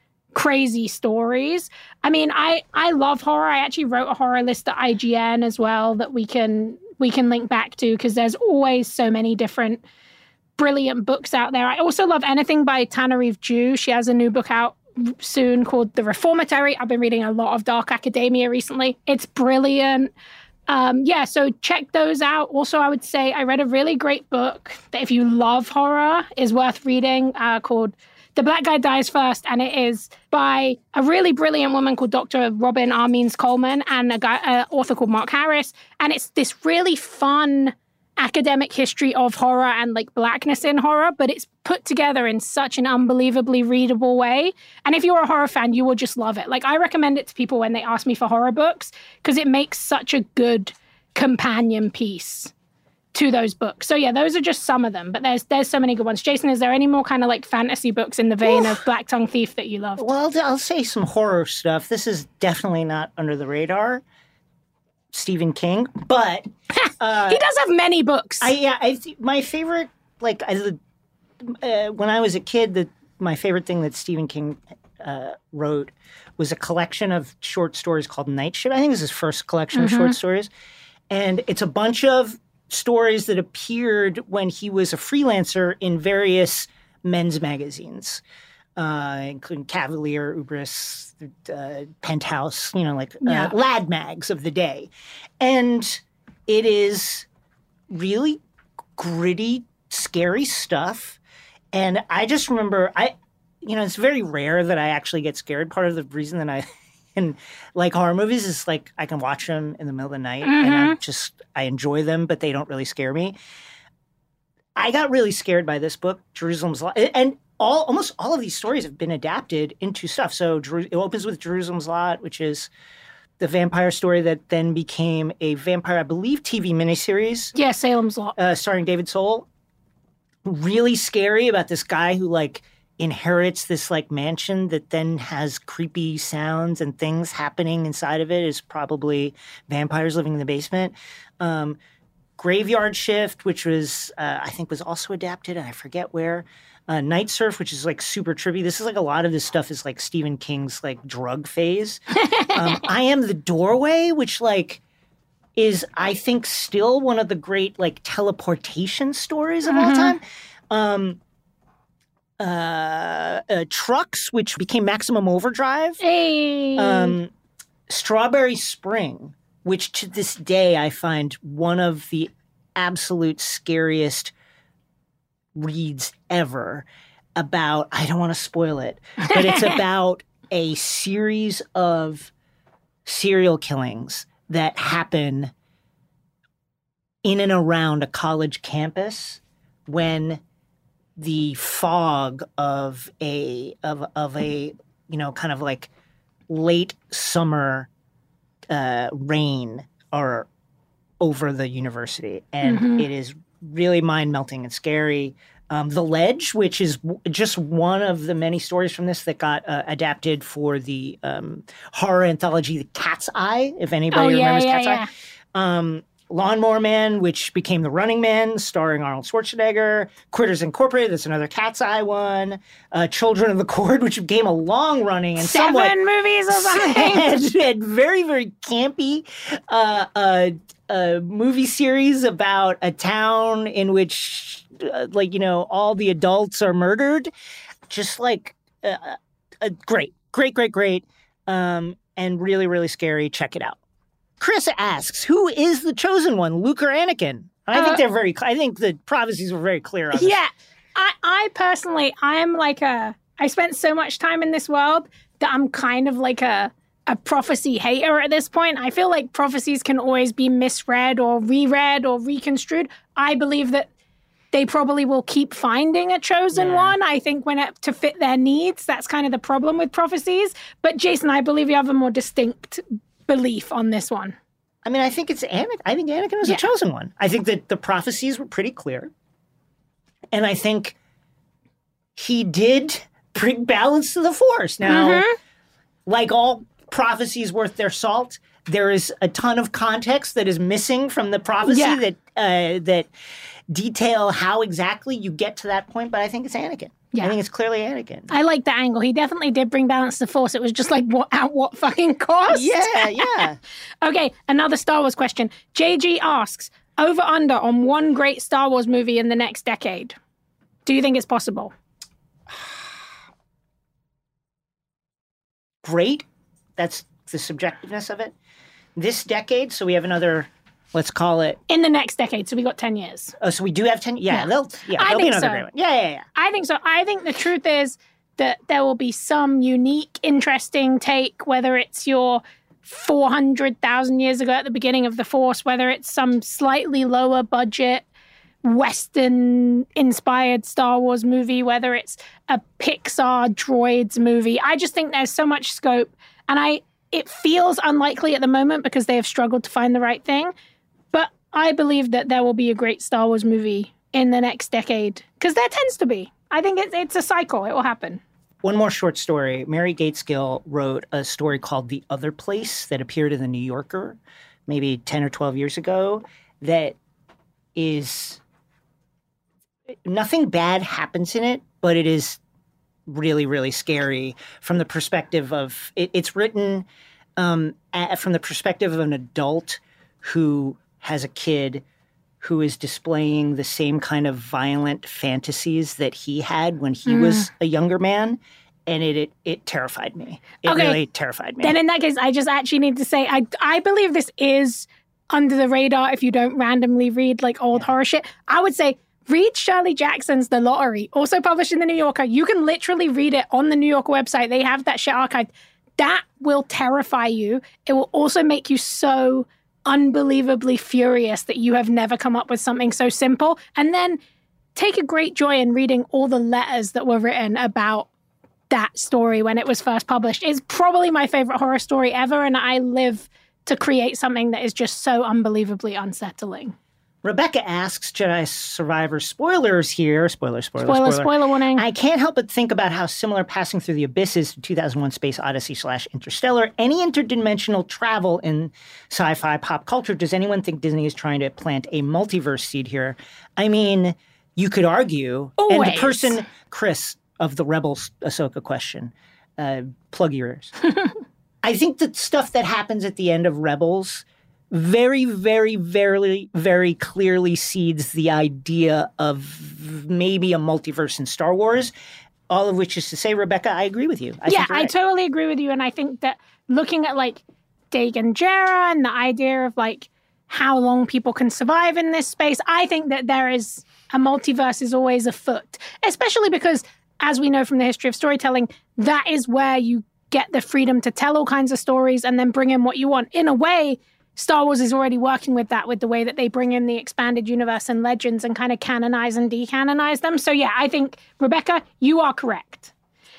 crazy stories. I mean, I, I love horror. I actually wrote a horror list at I G N as well that we can we can link back to, because there's always so many different brilliant books out there. I also love anything by Tananarive Due. She has a new book out soon called The Reformatory. I've been reading a lot of dark academia recently. It's brilliant. Um, yeah, so check those out. Also, I would say I read a really great book that if you love horror is worth reading uh, called The Black Guy Dies First, and it is by a really brilliant woman called Doctor Robin Armeens Coleman and a guy, uh, author called Mark Harris. And it's this really fun academic history of horror and like blackness in horror, but it's put together in such an unbelievably readable way. And if you're a horror fan, you will just love it. Like, I recommend it to people when they ask me for horror books because it makes such a good companion piece to those books. So yeah, those are just some of them, but there's there's so many good ones. Jason, is there any more kind of like fantasy books in the vein Oof. of Black Tongue Thief that you love? Well, I'll say some horror stuff. This is definitely not under the radar. Stephen King, but uh, he does have many books. I yeah, I th- my favorite, like I, uh, when I was a kid, the my favorite thing that Stephen King uh, wrote was a collection of short stories called Night Shift. I think it was his first collection mm-hmm. of short stories, and it's a bunch of stories that appeared when he was a freelancer in various men's magazines, uh, including Cavalier, Ubris, uh, Penthouse, you know, like yeah. uh, lad mags of the day. And it is really gritty, scary stuff. And I just remember, I, you know, it's very rare that I actually get scared. Part of the reason that I and like horror movies is like I can watch them in the middle of the night mm-hmm. and I'm just, I enjoy them, but they don't really scare me. I got really scared by this book, Jerusalem's Lot. And all almost all of these stories have been adapted into stuff. So it opens with Jerusalem's Lot, which is the vampire story that then became a vampire, I believe, T V miniseries. Yeah, Salem's Lot. Uh, starring David Soul. Really scary about this guy who like inherits this like mansion that then has creepy sounds and things happening inside of it. Is probably vampires living in the basement. Um, Graveyard Shift, which was uh, I think was also adapted, and I forget where. Uh, Night Surf, which is like super trippy. This is like a lot of this stuff is like Stephen King's like drug phase. um, I Am the Doorway, which like is I think still one of the great like teleportation stories of mm-hmm. all time. Um, uh, uh, Trucks, which became Maximum Overdrive. Hey. Um, Strawberry Spring, which to this day I find one of the absolute scariest reads ever about, I don't want to spoil it, but it's about a series of serial killings that happen in and around a college campus when the fog of a of of a you know kind of like late summer uh, rain are over the university, and Mhm. it is really mind melting and scary. Um, The Ledge, which is w- just one of the many stories from this that got uh, adapted for the um, horror anthology The Cat's Eye, if anybody Oh, yeah, remembers yeah, Cat's yeah. Eye. Um, Lawnmower Man, which became The Running Man, starring Arnold Schwarzenegger. Critters Incorporated, that's another Cat's Eye one. Uh, Children of the Cord, which became a long-running and Seven somewhat movies or something. and, and very, very campy uh, uh, uh, movie series about a town in which, uh, like, you know, all the adults are murdered. Just like, uh, uh, great, great, great, great, um, and really, really scary. Check it out. Chris asks, who is the chosen one, Luke or Anakin? I think Uh, they're very, I think the prophecies were very clear on this. Yeah, I, I personally, I am like a, I spent so much time in this world that I'm kind of like a, a prophecy hater at this point. I feel like prophecies can always be misread or reread or reconstrued. I believe that they probably will keep finding a chosen Yeah. one. I think when it, to fit their needs, that's kind of the problem with prophecies. But Jason, I believe you have a more distinct belief on this one. I mean, I think it's Anakin. I think Anakin was Yeah. the chosen one. I think that the prophecies were pretty clear. And I think he did bring balance to the Force. Now, Mhm. like all prophecies worth their salt, there is a ton of context that is missing from the prophecy Yeah. that uh, that detail how exactly you get to that point. But I think it's Anakin. Yeah. I think it's clearly Anakin. I like that angle. He definitely did bring balance to the Force. It was just like, what at what fucking cost? Yeah, yeah. Okay, another Star Wars question. J G asks, over under on one great Star Wars movie in the next decade. Do you think it's possible? Great. That's the subjectiveness of it. This decade, so we have another, let's call it, In the next decade, so we got ten years. oh, so we do have ten, yeah, Yeah. they'll, yeah, I there'll be think another so. great one. Yeah, yeah, yeah. I think so. I think the truth is that there will be some unique, interesting take, whether it's your four hundred thousand years ago at the beginning of The Force, whether it's some slightly lower budget, Western-inspired Star Wars movie, whether it's a Pixar droids movie. I just think there's so much scope. And I it feels unlikely at the moment because they have struggled to find the right thing. But I believe that there will be a great Star Wars movie in the next decade because there tends to be. I think it's, it's a cycle. It will happen. One more short story. Mary Gateskill wrote a story called The Other Place that appeared in The New Yorker maybe ten or twelve years ago that is nothing bad happens in it, but it is really, really scary from the perspective of it, it's written um, at, from the perspective of an adult who has a kid who is displaying the same kind of violent fantasies that he had when he was a younger man. And it, it it terrified me. It Okay. really terrified me. Then in that case, I just actually need to say, I, I believe this is under the radar if you don't randomly read like old horror shit. I would say read Shirley Jackson's The Lottery, also published in The New Yorker. You can literally read it on the New Yorker website. They have that shit archived. That will terrify you. It will also make you so unbelievably furious that you have never come up with something so simple. And then take a great joy in reading all the letters that were written about that story when it was first published. It's probably my favorite horror story ever, and I live to create something that is just so unbelievably unsettling. Rebecca asks, Jedi Survivor spoilers here. Spoiler, spoiler, Spoiler, spoiler. spoiler warning. I can't help but think about how similar Passing Through the Abyss is to two thousand one Space Odyssey slash Interstellar. Any interdimensional travel in sci-fi pop culture, does anyone think Disney is trying to plant a multiverse seed here? I mean, you could argue. And Always. the person, Chris, of the Rebels Ahsoka question, uh, plug your ears. I think the stuff that happens at the end of Rebels very, very, very, very clearly seeds the idea of maybe a multiverse in Star Wars, all of which is to say, Rebecca, I agree with you. I yeah, think you're I right. totally agree with you. And I think that looking at like Dagon Jarrah and the idea of like how long people can survive in this space, I think that there is a multiverse is always afoot, especially because, as we know from the history of storytelling, that is where you get the freedom to tell all kinds of stories and then bring in what you want. In a way, Star Wars is already working with that, with the way that they bring in the expanded universe and legends and kind of canonize and decanonize them. So yeah, I think, Rebecca, you are correct.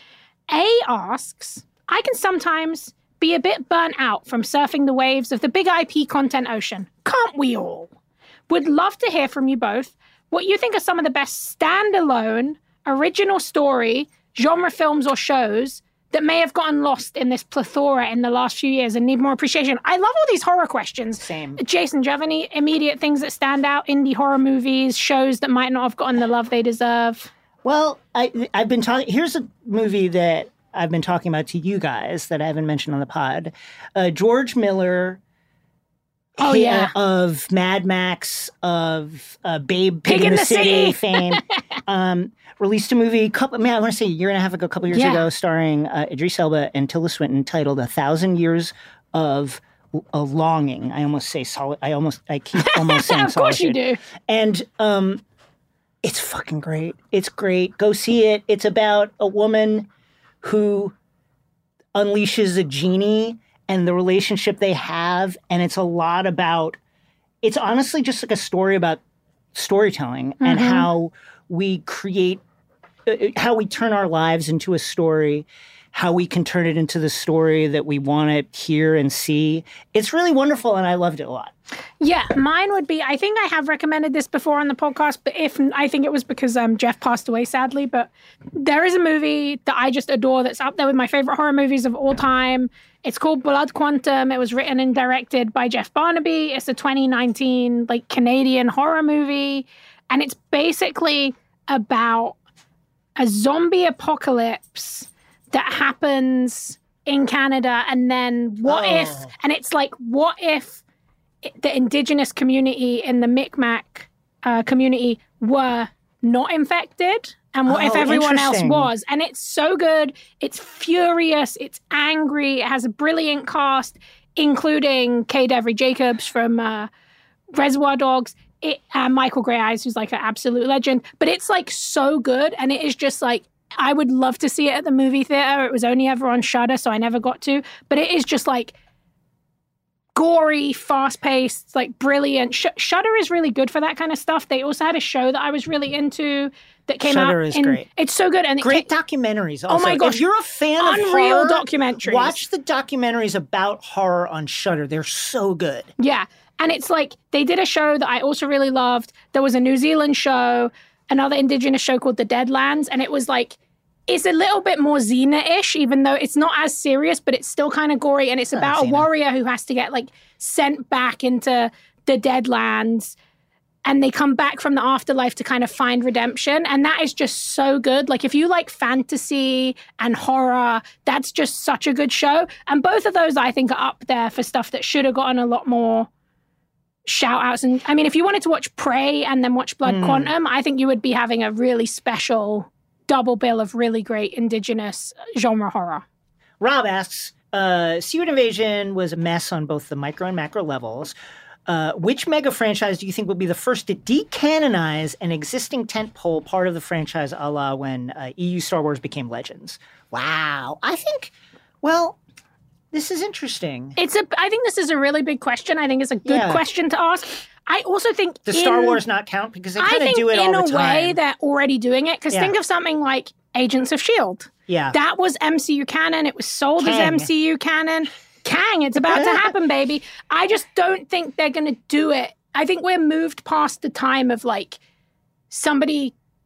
A asks, I can sometimes be a bit burnt out from surfing the waves of the big I P content ocean. Can't we all? Would love to hear from you both what you think are some of the best standalone, original story, genre films or shows that may have gotten lost in this plethora in the last few years and need more appreciation. I love all these horror questions. Same. Jason, do you have any immediate things that stand out? Indie horror movies, shows that might not have gotten the love they deserve? Well, I, I've been talking, here's a movie that I've been talking about to you guys that I haven't mentioned on the pod. Uh, George Miller, Oh, he- yeah. uh, of Mad Max, of uh, Babe, Pig, in the, City, fame, um, released a movie, couple, I mean, I want to say a year and a half ago, a couple years Yeah. ago, starring uh, Idris Elba and Tilda Swinton, titled A Thousand Years of a Longing. I almost say solid. I almost, I keep almost saying Of course you solitude. do. And um, it's fucking great. It's great. Go see it. It's about a woman who unleashes a genie and the relationship they have. And it's a lot about, it's honestly just like a story about storytelling and how we create, uh, how we turn our lives into a story, how we can turn it into the story that we want to hear and see. It's really wonderful, and I loved it a lot. Yeah, mine would be, I think I have recommended this before on the podcast, but if I think it was because um, Jeff passed away, sadly, but there is a movie that I just adore that's up there with my favorite horror movies of all time. It's called Blood Quantum. It was written and directed by Jeff Barnaby. It's a twenty nineteen like Canadian horror movie, and it's basically about a zombie apocalypse that happens in Canada, and then what Oh. if, and it's like, what if the indigenous community in the Micmac uh, community were not infected, and what if Oh, everyone else interesting. was? And it's so good. It's furious. It's angry. It has a brilliant cast, including Kay Devery Jacobs from uh, Reservoir Dogs, it, uh, Michael Grey Eyes, who's like an absolute legend. But it's like so good, and it is just like, I would love to see it at the movie theater. It was only ever on Shudder, so I never got to. But it is just like gory, fast-paced, like brilliant. Sh- Shudder is really good for that kind of stuff. They also had a show that I was really into that came Shudder out. is in, great. It's so good. And it Great ca- documentaries. Oh Also. my gosh. If you're a fan of Unreal horror, documentaries. watch the documentaries about horror on Shudder. They're so good. Yeah. And it's like, they did a show that I also really loved. There was a New Zealand show, another indigenous show called The Deadlands. And it was like, it's a little bit more Xena-ish, even though it's not as serious, but it's still kind of gory. And it's about a Xena. warrior who has to get like sent back into the Deadlands. And they come back from the afterlife to kind of find redemption. And that is just so good. Like, if you like fantasy and horror, that's just such a good show. And both of those, I think, are up there for stuff that should have gotten a lot more shout outs. And I mean, if you wanted to watch Prey and then watch Blood Quantum, I think you would be having a really special double bill of really great indigenous genre horror. Rob asks, uh, Secret Invasion was a mess on both the micro and macro levels. Uh, which mega franchise do you think will be the first to decanonize an existing tentpole part of the franchise, a la when uh, E U Star Wars became Legends? Wow. I think, well, this is interesting. It's a, I think this is a really big question. I think it's a good Yeah. question to ask. I also think Does in, Star Wars not count? Because they I kind of think do it in all a the time. way they're already doing it. Because Yeah. think of something like Agents of S H I E L D. Yeah. That was M C U canon. It was sold as Kang. M C U canon. Kang, it's about to happen, baby. I just don't think they're going to do it. I think we're moved past the time of like somebody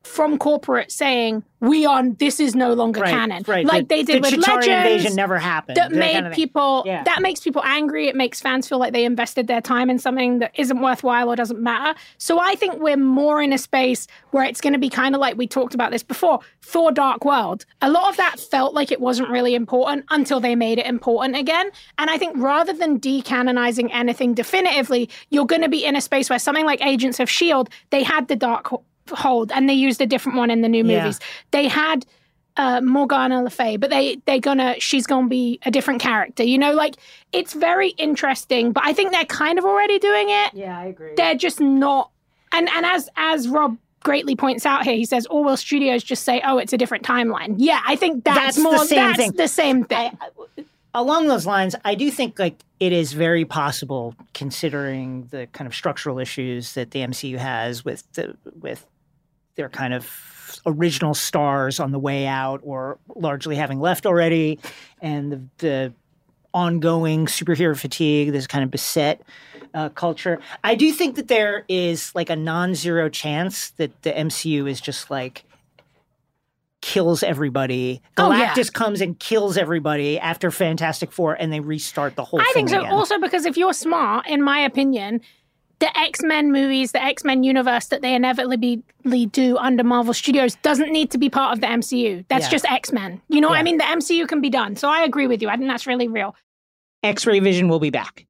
from corporate saying, we are, this is no longer Right, canon. right. Like The- they did the with Chitauri Legends. invasion never happened. That That made kind of thing. people, Yeah. that makes people angry. It makes fans feel like they invested their time in something that isn't worthwhile or doesn't matter. So I think we're more in a space where it's going to be kind of like we talked about this before, Thor Dark World. A lot of that felt like it wasn't really important until they made it important again. And I think rather than decanonizing anything definitively, you're going to be in a space where something like Agents of S H I E L D, they had the Dark Hold and they used a different one in the new Yeah. movies. They had uh, Morgana Le Fay, but they they gonna she's gonna be a different character. You know, like it's very interesting. But I think they're kind of already doing it. Yeah, I agree. They're just not. And and as as Rob greatly points out here, he says Orwell Studios just say, oh, it's a different timeline. Yeah, I think that's, That's the more same that's thing. the same thing. I, I, along those lines, I do think like it is very possible, considering the kind of structural issues that the M C U has with the, with their kind of original stars on the way out or largely having left already, and the, the ongoing superhero fatigue, this kind of beset uh, culture. I do think that there is like a non-zero chance that the M C U is just like kills everybody. Oh, yeah. Galactus comes and kills everybody after Fantastic Four, and they restart the whole I thing think so. again. Also, because if you're smart, in my opinion, the X-Men movies, the X-Men universe that they inevitably do under Marvel Studios doesn't need to be part of the M C U. That's Yeah. just X-Men. You know what Yeah. I mean? The M C U can be done. So I agree with you. I think that's really real. X-Ray Vision will be back.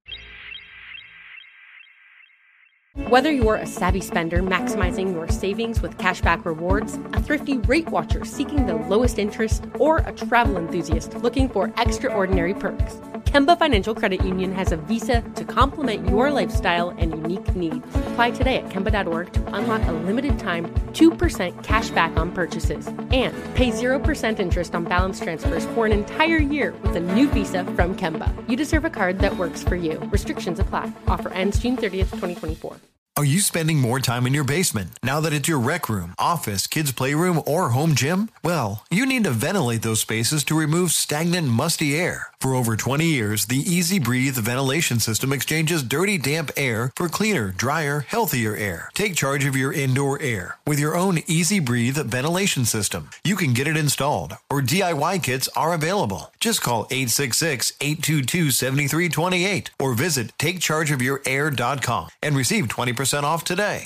Whether you're a savvy spender maximizing your savings with cashback rewards, a thrifty rate watcher seeking the lowest interest, or a travel enthusiast looking for extraordinary perks, Kemba Financial Credit Union has a visa to complement your lifestyle and unique needs. Apply today at Kemba dot org to unlock a limited time two percent cash back on purchases and pay zero percent interest on balance transfers for an entire year with a new visa from Kemba. You deserve a card that works for you. Restrictions apply. Offer ends June thirtieth, twenty twenty-four. Are you spending more time in your basement now that it's your rec room, office, kids' playroom, or home gym? Well, you need to ventilate those spaces to remove stagnant, musty air. For over twenty years, the Easy Breathe ventilation system exchanges dirty, damp air for cleaner, drier, healthier air. Take charge of your indoor air with your own Easy Breathe ventilation system. You can get it installed, or D I Y kits are available. Just call eight six six, eight two two, seven three two eight or visit take charge of your air dot com and receive twenty percent off today.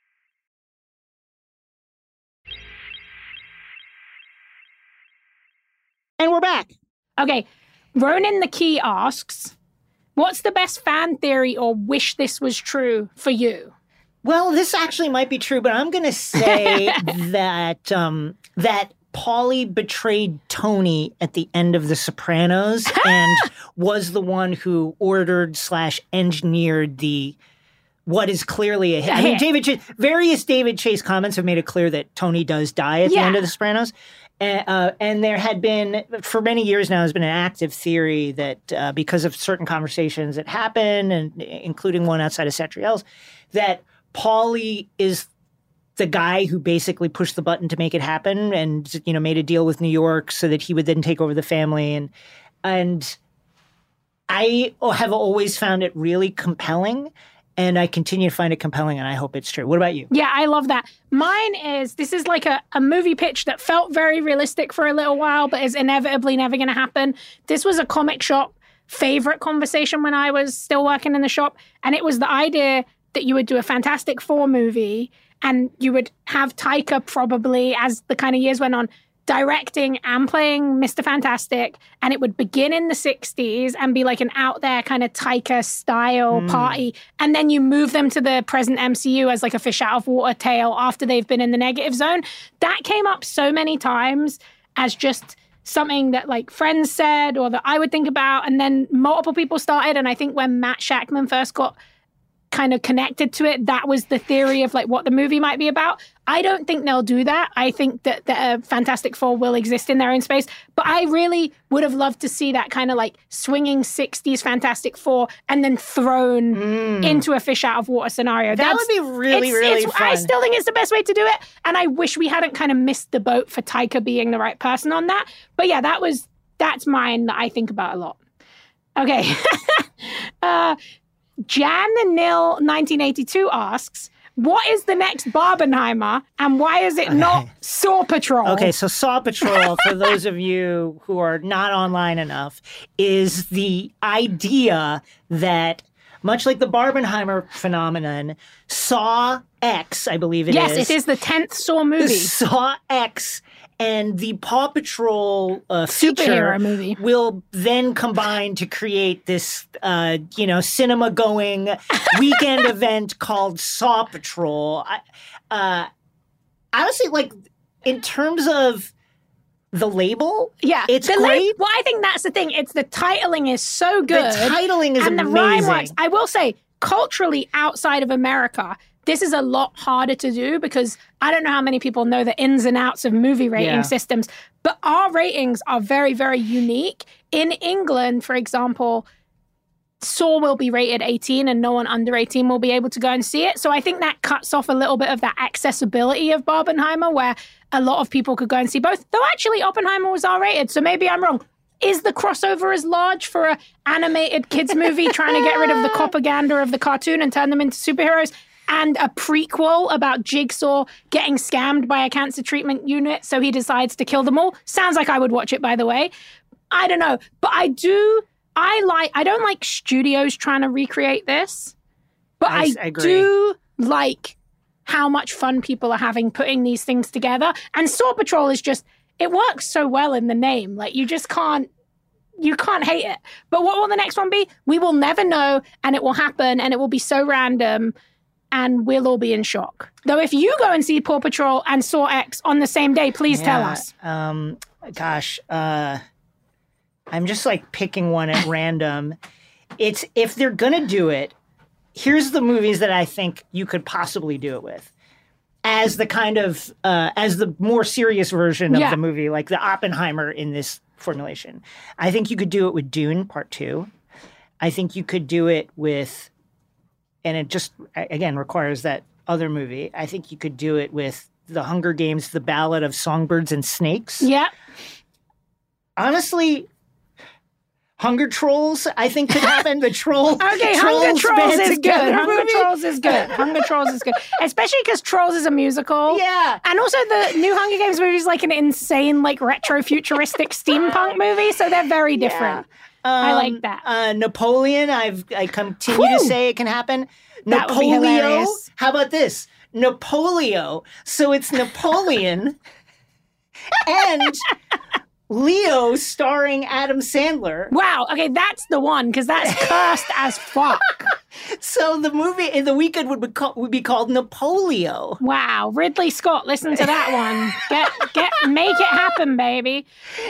And we're back. Okay, Ronan the Key asks, what's the best fan theory or wish this was true for you? Well, this actually might be true, but I'm going to say that um, that Paulie betrayed Tony at the end of The Sopranos and was the one who ordered slash engineered the what is clearly a hit. I mean, David Chase, various David Chase comments have made it clear that Tony does die at Yeah. the end of The Sopranos. Uh, uh, and there had been, for many years now, has been an active theory that uh, because of certain conversations that happen, and including one outside of Satriel's, that Paulie is the guy who basically pushed the button to make it happen, and you know made a deal with New York so that he would then take over the family. And and I have always found it really compelling. And I continue to find it compelling, and I hope it's true. What about you? Yeah, I love that. Mine is, this is like a, a movie pitch that felt very realistic for a little while, but is inevitably never going to happen. This was a comic shop favorite conversation when I was still working in the shop. And it was the idea that you would do a Fantastic Four movie, and you would have Taika probably, as the kind of years went on, directing and playing Mister Fantastic, and it would begin in the sixties and be like an out there kind of Taika style mm. party, and then you move them to the present M C U as like a fish out of water tale after they've been in the negative zone. That came up so many times as just something that like friends said or that I would think about, and then multiple people started, and I think when Matt Shackman first got kind of connected to it, that was the theory of like what the movie might be about. I don't think they'll do that. I think that the uh, Fantastic Four will exist in their own space, but I really would have loved to see that kind of like swinging sixties Fantastic Four and then thrown mm. into a fish out of water scenario. That That's, would be really, it's, really it's, fun. I still think it's the best way to do it, and I wish we hadn't kind of missed the boat for Taika being the right person on that. But yeah, that was that's mine that I think about a lot. Okay. uh, Jan Nil nineteen eighty-two asks, what is the next Barbenheimer and why is it not Saw Patrol? Okay, so Saw Patrol, for those of you who are not online enough, is the idea that, much like the Barbenheimer phenomenon, Saw X, I believe it yes, is. Yes, it is the tenth Saw movie. Saw X and the Paw Patrol uh, superhero feature movie will then combine to create this, uh, you know, cinema-going weekend event called Saw Patrol. I, uh, honestly, like, in terms of the label, yeah, it's the great. La- well, I think that's the thing. It's the titling is so good. The titling is and amazing. the rhyme works. I will say, culturally, outside of America, this is a lot harder to do because I don't know how many people know the ins and outs of movie rating yeah. systems, but our ratings are very, very unique. In England, for example, Saw will be rated eighteen and no one under eighteen will be able to go and see it. So I think that cuts off a little bit of that accessibility of Barbenheimer where a lot of people could go and see both. Though actually Oppenheimer was R-rated, so maybe I'm wrong. Is the crossover as large for an animated kids movie trying to get rid of the propaganda of the cartoon and turn them into superheroes? And a prequel about Jigsaw getting scammed by a cancer treatment unit, so he decides to kill them all. Sounds like I would watch it, by the way. I don't know. But I do, I like, I don't like studios trying to recreate this. But I, I, I agree. do like how much fun people are having putting these things together. And Saw Patrol is just, it works so well in the name. Like, you just can't, you can't hate it. But what will the next one be? We will never know, and it will happen, and it will be so random. And we'll all be in shock. Though if you go and see Paw Patrol and Saw X on the same day, please yeah, tell us. Um, gosh, uh, I'm just like picking one at random. It's if they're gonna do it, here's the movies that I think you could possibly do it with. As the kind of, uh, as the more serious version of Yeah. the movie, like the Oppenheimer in this formulation. I think you could do it with Dune Part Two. I think you could do it with, and it just, again, requires that other movie. I think you could do it with The Hunger Games, The Ballad of Songbirds and Snakes. Yeah. Honestly, Hunger Trolls, I think could happen. The troll. Okay, trolls Hunger Trolls band is together good. Hunger movie. Trolls is good. Hunger Trolls is good. Especially because Trolls is a musical. Yeah. And also the new Hunger Games movie is like an insane, like retro-futuristic steampunk movie. So they're very different. I Um, like that. Uh, Napoleon, I've I continue Whew. to say it can happen. That would be Napoleon. hilarious. How about this? Napoleon. So it's Napoleon and Leo starring Adam Sandler. Wow. Okay, that's the one because that's cursed as fuck. So the movie in the weekend would be called, would be called Napoleon. Wow. Ridley Scott, listen to that one. Get, get, make it happen, baby.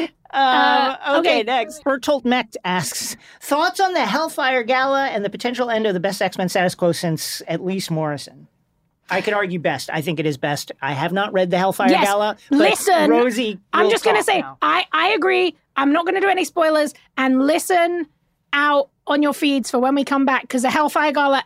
Uh, Uh, okay, okay. next. Bertolt Mecht asks, thoughts on the Hellfire Gala and the potential end of the best X-Men status quo since at least Morrison? I could argue best. I think it is best. I have not read the Hellfire Yes. Gala. But Listen, Rosie, I'm will just going to talk say, now. I, I agree. I'm not going to do any spoilers. And listen out on your feeds for when we come back, because the Hellfire Gala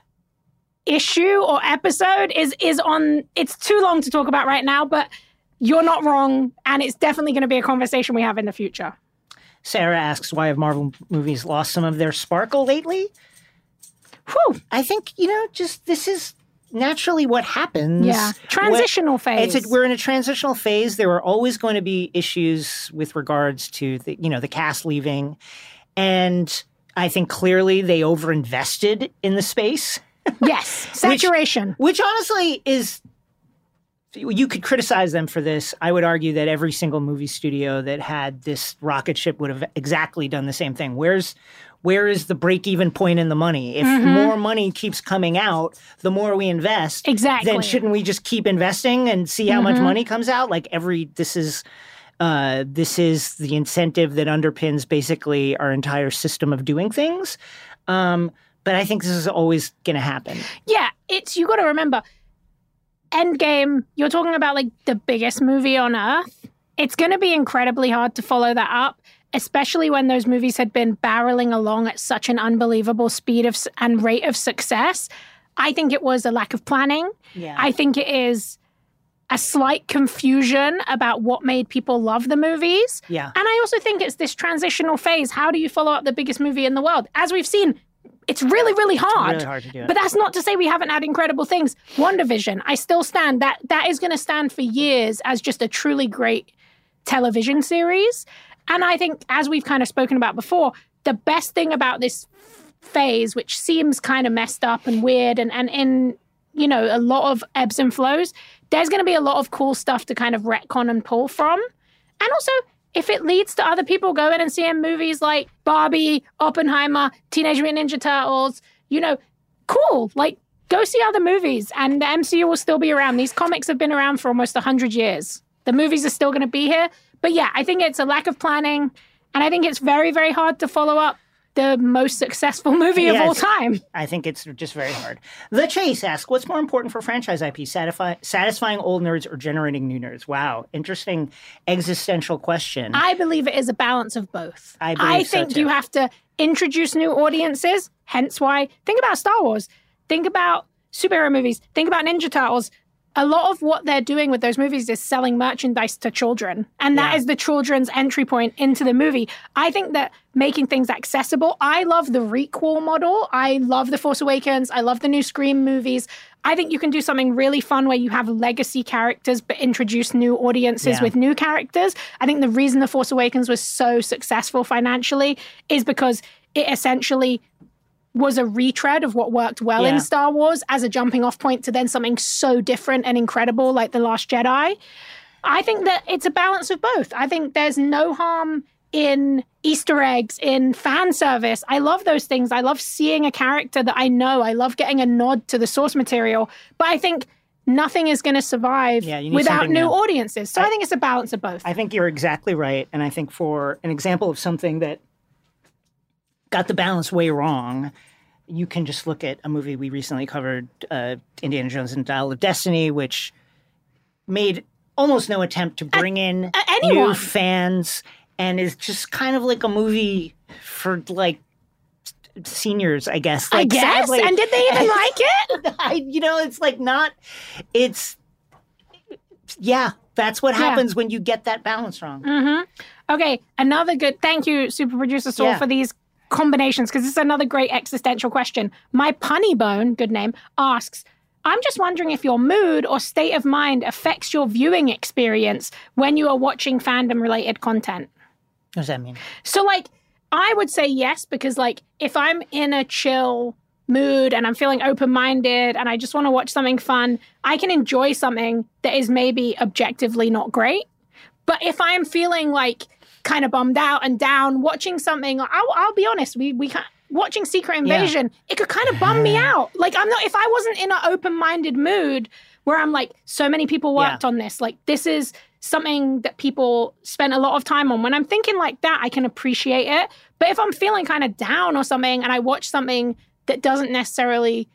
issue or episode is is on, it's too long to talk about right now, but you're not wrong. And it's definitely going to be a conversation we have in the future. Sarah asks, why have Marvel movies lost some of their sparkle lately? Whew. I think, you know, just this is naturally what happens. Yeah. Transitional What- phase. It's a, we're in a transitional phase. There are always going to be issues with regards to the, you know, the cast leaving. And I think clearly they overinvested in the space. Yes. Saturation. Which honestly is, you could criticize them for this. I would argue that every single movie studio that had this rocket ship would have exactly done the same thing. Where's where is the break-even point in the money? If Mm-hmm. more money keeps coming out, the more we invest. Exactly. Then shouldn't we just keep investing and see how Mm-hmm. much money comes out? Like every this is uh, this is the incentive that underpins basically our entire system of doing things. Um, but I think this is always going to happen. Yeah, it's, you got to remember, Endgame, you're talking about like the biggest movie on earth. It's going to be incredibly hard to follow that up, especially when those movies had been barreling along at such an unbelievable speed of s- and rate of success. I think it was a lack of planning. Yeah. I think it is a slight confusion about what made people love the movies. Yeah. And I also think it's this transitional phase. How do you follow up the biggest movie in the world? As we've seen, it's really, really hard. It's really hard to do it. But that's not to say we haven't had incredible things. WandaVision, I still stand. That That is going to stand for years as just a truly great television series. And I think, as we've kind of spoken about before, the best thing about this phase, which seems kind of messed up and weird and, and in, you know, a lot of ebbs and flows, there's going to be a lot of cool stuff to kind of retcon and pull from. And also, if it leads to other people going and seeing movies like Barbie, Oppenheimer, Teenage Mutant Ninja Turtles, you know, cool. Like, go see other movies and the M C U will still be around. These comics have been around for almost one hundred years. The movies are still going to be here. But yeah, I think it's a lack of planning. And I think it's very, very hard to follow up the most successful movie Yeah, of all it's- time. I think it's just very hard. The Chase asks, what's more important for franchise I P, satisfy, satisfying old nerds or generating new nerds? Wow, interesting existential question. I believe it is a balance of both. I believe so, think too. you have to introduce new audiences, hence why, think about Star Wars, think about superhero movies, think about Ninja Turtles. A lot of what they're doing with those movies is selling merchandise to children. And that Yeah. is the children's entry point into the movie. I think that making things accessible, I love the requel model. I love The Force Awakens. I love the new Scream movies. I think you can do something really fun where you have legacy characters but introduce new audiences Yeah. with new characters. I think the reason The Force Awakens was so successful financially is because it essentially was a retread of what worked well Yeah. in Star Wars as a jumping off point to then something so different and incredible like The Last Jedi. I think that it's a balance of both. I think there's no harm in Easter eggs, in fan service. I love those things. I love seeing a character that I know. I love getting a nod to the source material. But I think nothing is going to survive Yeah, you need without something new new. audiences. So I, think it's a balance of both. I think you're exactly right. And I think for an example of something that got the balance way wrong, you can just look at a movie we recently covered, uh, Indiana Jones and the Dial of Destiny, which made almost no attempt to bring in uh, anyone. new fans and is just kind of like a movie for like seniors, I guess. I Like, guess. sadly- And did they even like it? I, you know, it's like not, it's, yeah, that's what Yeah. happens when you get that balance wrong. Mm-hmm. Okay, another good, thank you, Super Producer Saul, Yeah. for these combinations, because this is another great existential question. My Punny Bone, good name, asks, I'm just wondering if your mood or state of mind affects your viewing experience when you are watching fandom-related content. What does that mean? So, like, I would say yes, because, like, if I'm in a chill mood and I'm feeling open-minded and I just want to watch something fun, I can enjoy something that is maybe objectively not great. But if I'm feeling, like, kind of bummed out and down, watching something, I'll, I'll be honest, we we can't, watching Secret Invasion, yeah. it could kind of bum me out. Like, I'm not, if I wasn't in an open-minded mood where I'm like, so many people worked yeah. on this, like, this is something that people spent a lot of time on. When I'm thinking like that, I can appreciate it. But if I'm feeling kind of down or something and I watch something that doesn't necessarily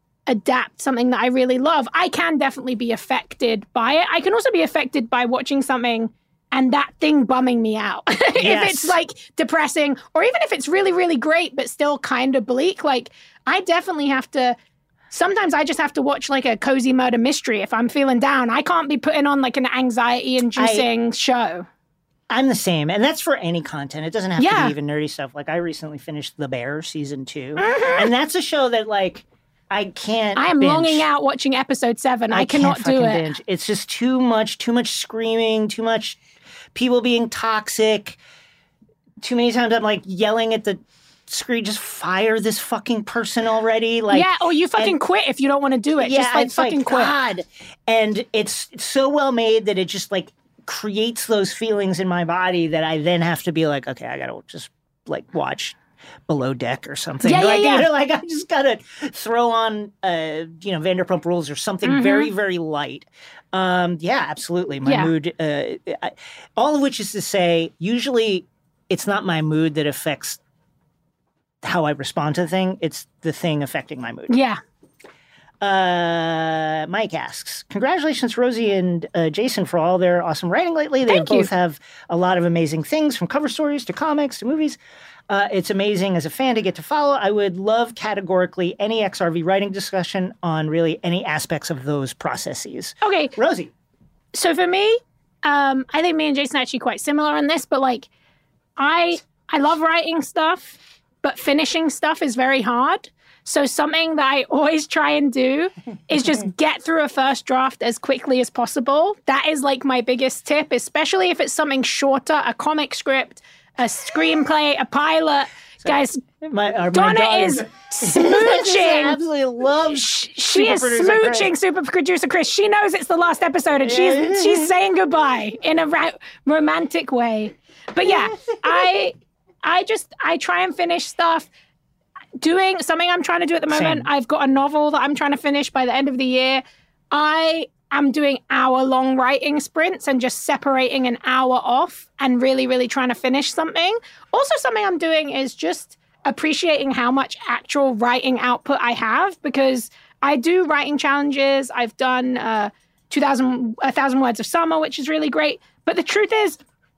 adapt something that I really love, I can definitely be affected by it. I can also be affected by watching something and that thing bumming me out. If Yes. it's like depressing, or even if it's really, really great, but still kind of bleak, like I definitely have to, sometimes I just have to watch like a cozy murder mystery if I'm feeling down. I can't be putting on like an anxiety inducing show. I'm the same. And that's for any content. It doesn't have to Yeah. be even nerdy stuff. Like I recently finished The Bear season two. And that's a show that like I can't I am binge. longing out watching episode seven. I, I cannot can't do fucking it. binge. It's just too much, too much screaming, too much people being toxic. Too many times I'm like yelling at the screen, just fire this fucking person already. Like, yeah, or you fucking and- quit if you don't want to do it. yeah, just like it's fucking like, quit. God. And it's so well made that it just like creates those feelings in my body that I then have to be like, okay, I gotta just like watch Below Deck or something. Yeah, yeah, like, yeah. You know, like I just gotta throw on, uh, you know, Vanderpump Rules or something Mhm. very, very light. Um, yeah, absolutely. My Yeah. mood, uh, I, all of which is to say, usually it's not my mood that affects how I respond to the thing. It's the thing affecting my mood. Yeah. Uh, Mike asks, congratulations, Rosie and uh, Jason, for all their awesome writing lately. They Thank you. both have a lot of amazing things, from cover stories to comics to movies. Uh, it's amazing as a fan to get to follow. I would love categorically any X R V writing discussion on really any aspects of those processes. Okay. Rosie. So for me, um, I think me and Jason are actually quite similar on this, but like I I love writing stuff. but finishing stuff is very hard. So something that I always try and do is just get through a first draft as quickly as possible. That is like my biggest tip, especially if it's something shorter, a comic script, a screenplay, a pilot. So Guys, my, uh, my Donna daughter, is smooching. I absolutely love She, she is smooching Super Producer Chris. She knows it's the last episode, and she's Yeah. she's saying goodbye in a ra- romantic way. But yeah, I I just I try and finish stuff. Doing something I'm trying to do at the moment. Same. I've got a novel that I'm trying to finish by the end of the year. I am doing hour-long writing sprints and just separating an hour off and really, really trying to finish something. Also, something I'm doing is just appreciating how much actual writing output I have, because I do writing challenges. I've done uh, two thousand, one thousand Words of Summer, which is really great. But the truth is,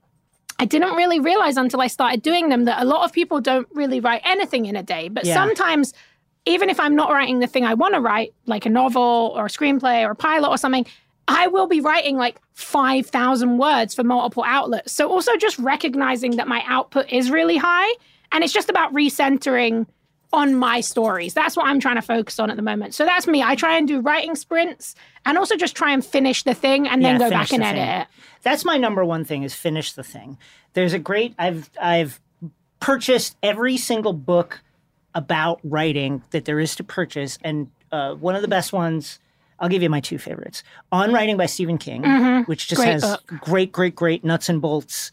I didn't really realize until I started doing them that a lot of people don't really write anything in a day. But Yeah. sometimes, even if I'm not writing the thing I want to write, like a novel or a screenplay or a pilot or something, I will be writing like five thousand words for multiple outlets. So also just recognizing that my output is really high, and it's just about recentering on my stories. That's what I'm trying to focus on at the moment. So that's me. I try and do writing sprints and also just try and finish the thing and then Yeah, go finish back and the edit thing. it. That's my number one thing, is finish the thing. There's a great, I've I've purchased every single book about writing that there is to purchase, and uh, one of the best ones, I'll give you my two favorites. On Writing by Stephen King, which just Great has book. great, great, great nuts and bolts,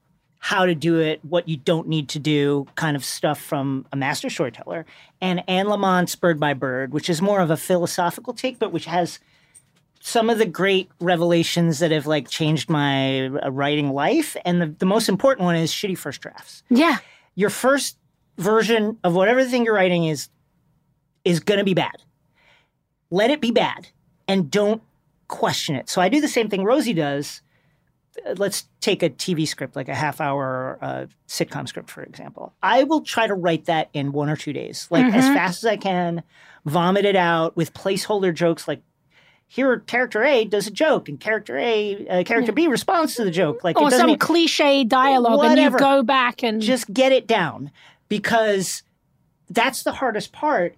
how to do it, what you don't need to do, kind of stuff from a master storyteller. And Anne Lamont's Bird by Bird, which is more of a philosophical take, but which has some of the great revelations that have like changed my uh, writing life. And the, the most important one is Shitty First Drafts. Yeah. Your first version of whatever the thing you're writing is is going to be bad. Let it be bad and don't question it. So I do the same thing Rosie does. Uh, Let's take a T V script, like a half hour uh, sitcom script, for example. I will try to write that in one or two days, like as fast as I can, vomit it out with placeholder jokes like, here, character A does a joke, and character A, uh, character B responds to the joke. Like, it Or doesn't some mean- cliche dialogue, and you Whatever. go back and just get it down, because that's the hardest part.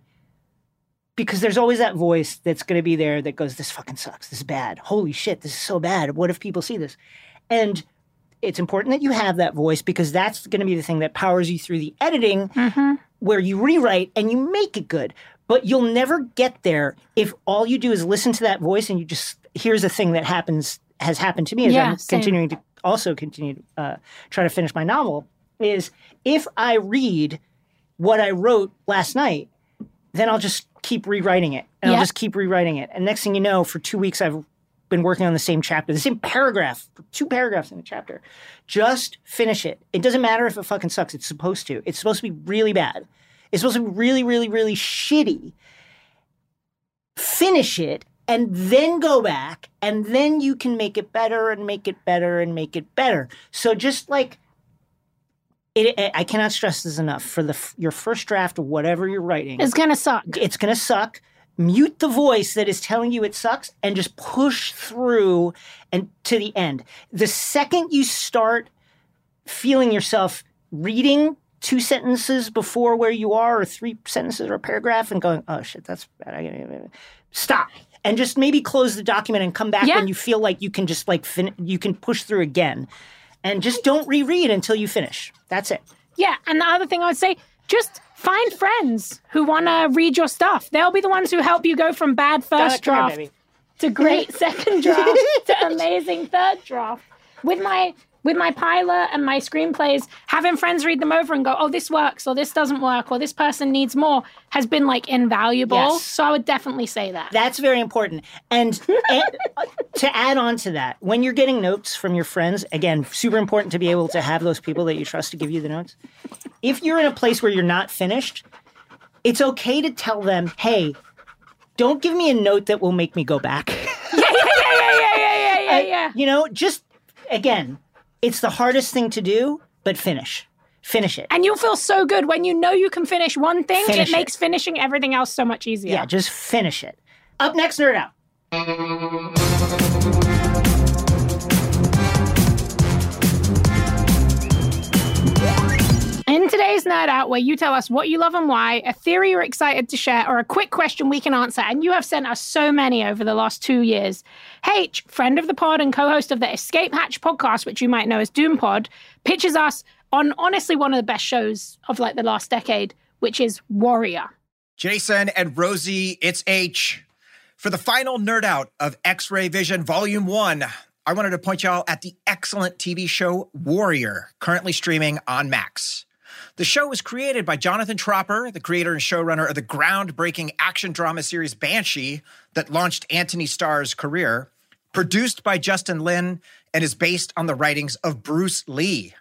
Because there's always that voice that's going to be there that goes, "This fucking sucks. This is bad. Holy shit, this is so bad. What if people see this?" And it's important that you have that voice, because that's going to be the thing that powers you through the editing, where you rewrite and you make it good. But you'll never get there if all you do is listen to that voice and you just, here's a thing that happens, has happened to me as Yeah, I'm same. continuing to also continue to uh, try to finish my novel, is if I read what I wrote last night, then I'll just keep rewriting it. And Yeah. I'll just keep rewriting it. And next thing you know, for two weeks, I've been working on the same chapter, the same paragraph, two paragraphs in a chapter. Just finish it. It doesn't matter if it fucking sucks. It's supposed to. It's supposed to be really bad. It's supposed to be really, really, really shitty. Finish it, and then go back, and then you can make it better and make it better and make it better. So just like, it, it, I cannot stress this enough. For the your first draft of whatever you're writing, it's gonna suck. it's going to suck. Mute the voice that is telling you it sucks and just push through and to the end. The second you start feeling yourself reading two sentences before where you are, or three sentences or a paragraph, and going, "Oh shit, that's bad," I gotta stop, and just maybe close the document and come back Yeah. when you feel like you can just like fin- you can push through again, and just don't reread until you finish. That's it. Yeah, and the other thing I would say, just find friends who want to read your stuff. They'll be the ones who help you go from bad first Come on, draft baby. to great second draft to amazing third draft. With my with my pilot and my screenplays, having friends read them over and go, "Oh, this works," or "This doesn't work," or "This person needs more," has been like invaluable. Yes. So I would definitely say that. That's very important. And, and to add on to that, when you're getting notes from your friends, again, super important to be able to have those people that you trust to give you the notes. If you're in a place where you're not finished, it's okay to tell them, "Hey, don't give me a note that will make me go back." yeah, yeah, yeah, yeah, yeah, yeah, yeah, yeah. You know, just, again, it's the hardest thing to do, but finish. Finish it. And you'll feel so good when you know you can finish one thing. Finish it it. makes finishing everything else so much easier. Yeah, just finish it. Up next, Nerd Out. In today's This Nerd Out, where you tell us what you love and why, a theory you're excited to share, or a quick question we can answer. And you have sent us so many over the last two years. H, friend of the pod and co-host of the Escape Hatch podcast, which you might know as Doom Pod, pitches us on honestly one of the best shows of like the last decade, which is Warrior. Jason and Rosie, it's H. For the final Nerd Out of X-Ray Vision Volume one, I wanted to point y'all at the excellent T V show Warrior, currently streaming on Max. The show was created by Jonathan Tropper, the creator and showrunner of the groundbreaking action drama series Banshee that launched Anthony Starr's career, produced by Justin Lin, and is based on the writings of Bruce Lee.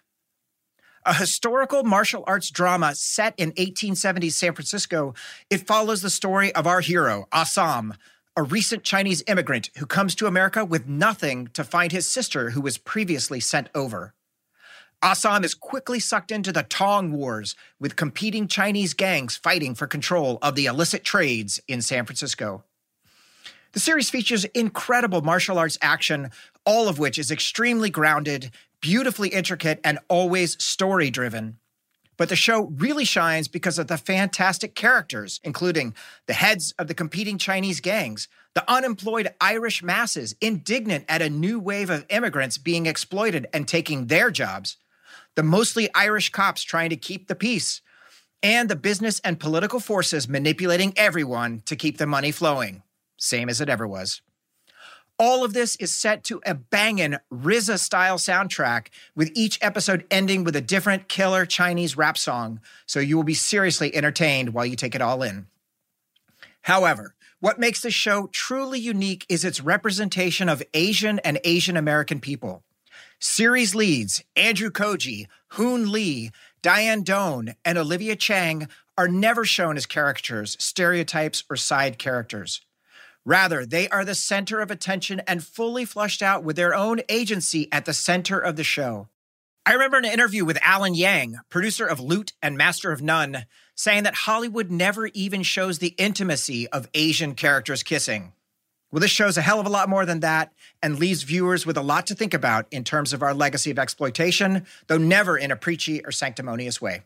A historical martial arts drama set in eighteen seventies San Francisco, it follows the story of our hero, Assam, a recent Chinese immigrant who comes to America with nothing to find his sister who was previously sent over. Assam is quickly sucked into the Tong Wars, with competing Chinese gangs fighting for control of the illicit trades in San Francisco. The series features incredible martial arts action, all of which is extremely grounded, beautifully intricate, and always story-driven. But the show really shines because of the fantastic characters, including the heads of the competing Chinese gangs, the unemployed Irish masses indignant at a new wave of immigrants being exploited and taking their jobs, the mostly Irish cops trying to keep the peace, and the business and political forces manipulating everyone to keep the money flowing, same as it ever was. All of this is set to a bangin' R Z A-style soundtrack, with each episode ending with a different killer Chinese rap song, so you will be seriously entertained while you take it all in. However, what makes this show truly unique is its representation of Asian and Asian American people. Series leads Andrew Koji, Hoon Lee, Diane Doan, and Olivia Chang are never shown as caricatures, stereotypes, or side characters. Rather, they are the center of attention and fully fleshed out with their own agency at the center of the show. I remember an interview with Alan Yang, producer of Loot and Master of None, saying that Hollywood never even shows the intimacy of Asian characters kissing. Well, this shows a hell of a lot more than that and leaves viewers with a lot to think about in terms of our legacy of exploitation, though never in a preachy or sanctimonious way.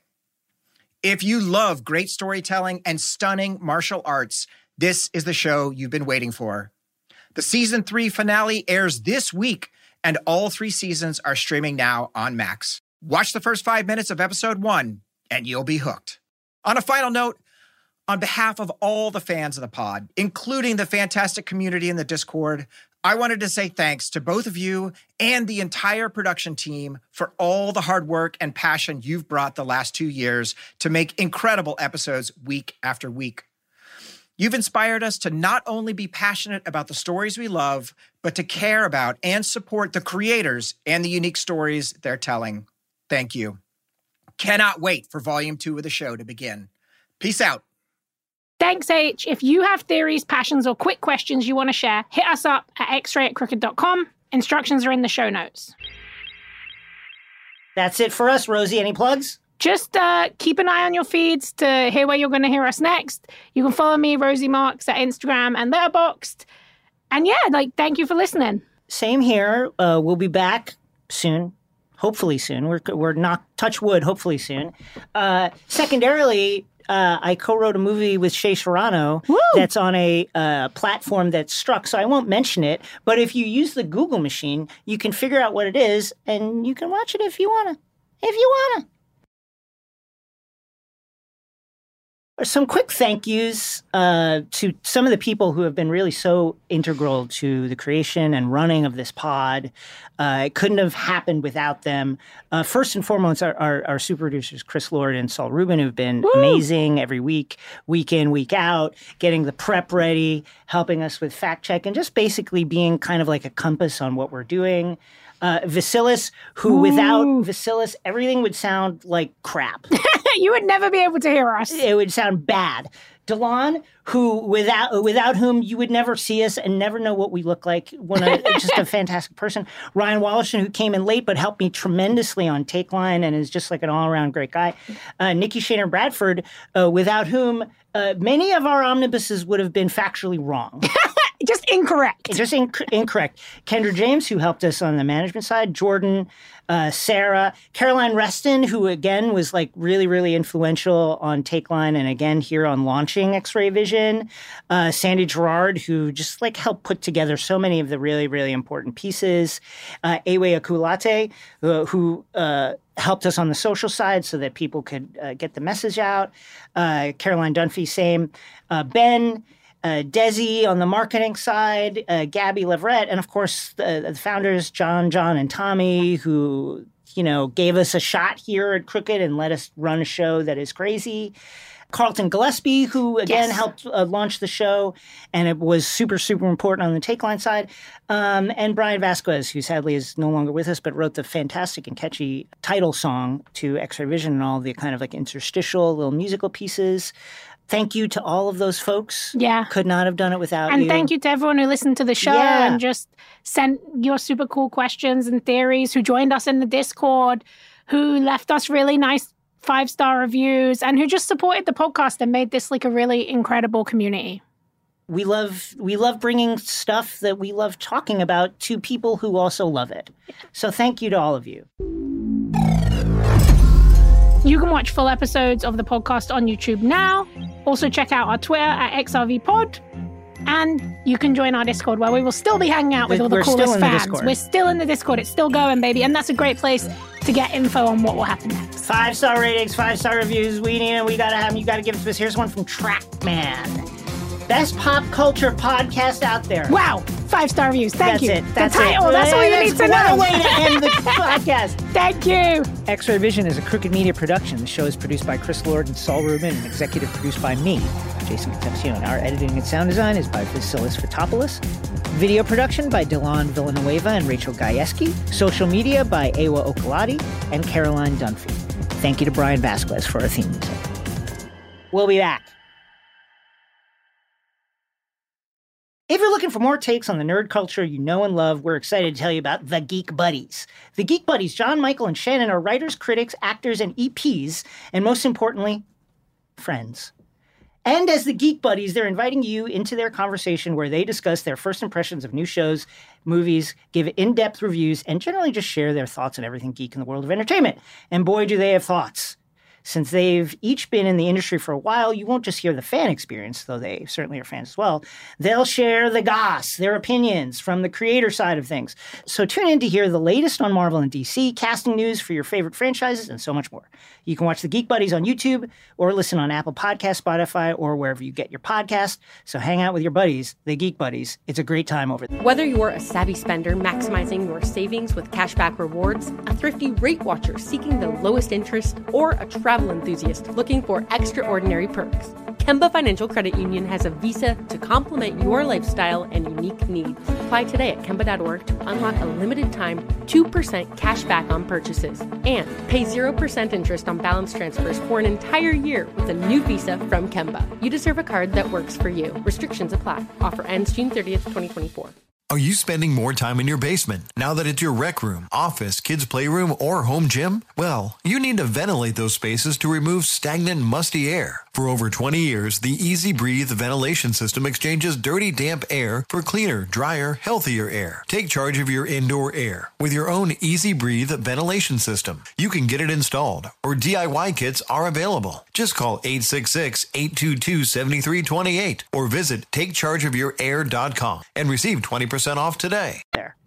If you love great storytelling and stunning martial arts, this is the show you've been waiting for. The season three finale airs this week, and all three seasons are streaming now on Max. Watch the first five minutes of episode one, and you'll be hooked. On a final note, on behalf of all the fans of the pod, including the fantastic community in the Discord, I wanted to say thanks to both of you and the entire production team for all the hard work and passion you've brought the last two years to make incredible episodes week after week. You've inspired us to not only be passionate about the stories we love, but to care about and support the creators and the unique stories they're telling. Thank you. Cannot wait for volume two of the show to begin. Peace out. Thanks, H. If you have theories, passions, or quick questions you want to share, hit us up at x ray at crooked dot com. Instructions are in the show notes. That's it for us, Rosie. Any plugs? Just uh, keep an eye on your feeds to hear where you're going to hear us next. You can follow me, Rosie Marks, at Instagram and Letterboxd. And yeah, like, thank you for listening. Same here. Uh, we'll be back soon. Hopefully soon. We're we're not touch wood. Hopefully soon. Uh, secondarily, uh, I co-wrote a movie with Shea Serrano Woo! That's on a uh, platform that's struck, so I won't mention it. But if you use the Google machine, you can figure out what it is, and you can watch it if you wanna. If you wanna. Some quick thank yous uh, to some of the people who have been really so integral to the creation and running of this pod. Uh, it couldn't have happened without them. Uh, first and foremost, our, our, our super producers, Chris Lord and Saul Rubin, who've been Woo! amazing every week, week in, week out, getting the prep ready, helping us with fact check, and just basically being kind of like a compass on what we're doing. Uh, Vasilis, who Ooh. without Vasilis, everything would sound like crap. You would never be able to hear us. It would sound bad. Delon, who without without whom you would never see us and never know what we look like. When I, just a fantastic person. Ryan Walliston, who came in late but helped me tremendously on Take Line and is just like an all-around great guy. Uh, Nikki Shaner Bradford, uh, without whom uh, many of our omnibuses would have been factually wrong. just incorrect. Just inc- incorrect. Kendra James, who helped us on the management side, Jordan, uh, Sarah, Caroline Reston, who again was like really, really influential on Takeline and again here on launching X-Ray Vision, uh, Sandy Gerard, who just like helped put together so many of the really, really important pieces, uh, Ewe Akulate, uh, who uh, helped us on the social side so that people could uh, get the message out, uh, Caroline Dunphy, same, uh, Ben, Uh, Desi on the marketing side, uh, Gabby Leverett, and of course the, the founders, John, John, and Tommy, who, you know, gave us a shot here at Crooked and let us run a show that is crazy. Carlton Gillespie, who again Yes. helped uh, launch the show, and it was super, super important on the Takeline side. Um, and Brian Vasquez, who sadly is no longer with us, but wrote the fantastic and catchy title song to X-Ray Vision and all the kind of like interstitial little musical pieces. Thank you to all of those folks. Yeah. Could not have done it without And you. thank you to everyone who listened to the show Yeah. and just sent your super cool questions and theories, who joined us in the Discord, who left us really nice five-star reviews, and who just supported the podcast and made this like a really incredible community. We love we love bringing stuff that we love talking about to people who also love it. So thank you to all of you. You can watch full episodes of the podcast on YouTube now. Also check out our Twitter at X R V Pod. And you can join our Discord where we will still be hanging out with all the We're still coolest in the fans. Discord. We're still in the Discord. It's still going, baby. And that's a great place to get info on what will happen next. Five-star ratings, five-star reviews. We need them. We got to have them. You got to give it to us. Here's one from Trackman. Best pop culture podcast out there. Wow. Five-star reviews. Thank That's you. it. That's the title. it. That's all you That's need to what know. a way to end the podcast. Thank you. X-Ray Vision is a Crooked Media production. The show is produced by Chris Lord and Saul Rubin and executive produced by me, Jason Concepcion. Our editing and sound design is by Vasilis Fotopoulos. Video production by Dylan Villanueva and Rachel Gajewski. Social media by Ewa Okalati and Caroline Dunphy. Thank you to Brian Vasquez for our theme music. We'll be back. If you're looking for more takes on the nerd culture you know and love, we're excited to tell you about The Geek Buddies. The Geek Buddies, John, Michael, and Shannon are writers, critics, actors, and E Ps, and most importantly, friends. And as the Geek Buddies, they're inviting you into their conversation where they discuss their first impressions of new shows, movies, give in-depth reviews, and generally just share their thoughts on everything geek in the world of entertainment. And boy, do they have thoughts. Since they've each been in the industry for a while, you won't just hear the fan experience, though they certainly are fans as well. They'll share the goss, their opinions from the creator side of things. So tune in to hear the latest on Marvel and D C, casting news for your favorite franchises, and so much more. You can watch the Geek Buddies on YouTube or listen on Apple Podcasts, Spotify, or wherever you get your podcast. So hang out with your buddies, the Geek Buddies. It's a great time over there. Whether you're a savvy spender maximizing your savings with cashback rewards, a thrifty rate watcher seeking the lowest interest, or a travel enthusiast looking for extraordinary perks, Kemba Financial Credit Union has a visa to complement your lifestyle and unique needs. Apply today at Kemba dot org to unlock a limited time two percent cash back on purchases and pay zero percent interest on balance transfers for an entire year with a new visa from Kemba. You deserve a card that works for you. Restrictions apply. Offer ends June thirtieth, twenty twenty-four. Are you spending more time in your basement now that it's your rec room, office, kids' playroom, or home gym? Well, you need to ventilate those spaces to remove stagnant, musty air. For over twenty years, the Easy Breathe ventilation system exchanges dirty, damp air for cleaner, drier, healthier air. Take charge of your indoor air with your own Easy Breathe ventilation system. You can get it installed, or D I Y kits are available. Just call eight six six, eight two two, seven three two eight or visit take charge of your air dot com and receive twenty percent off today. There.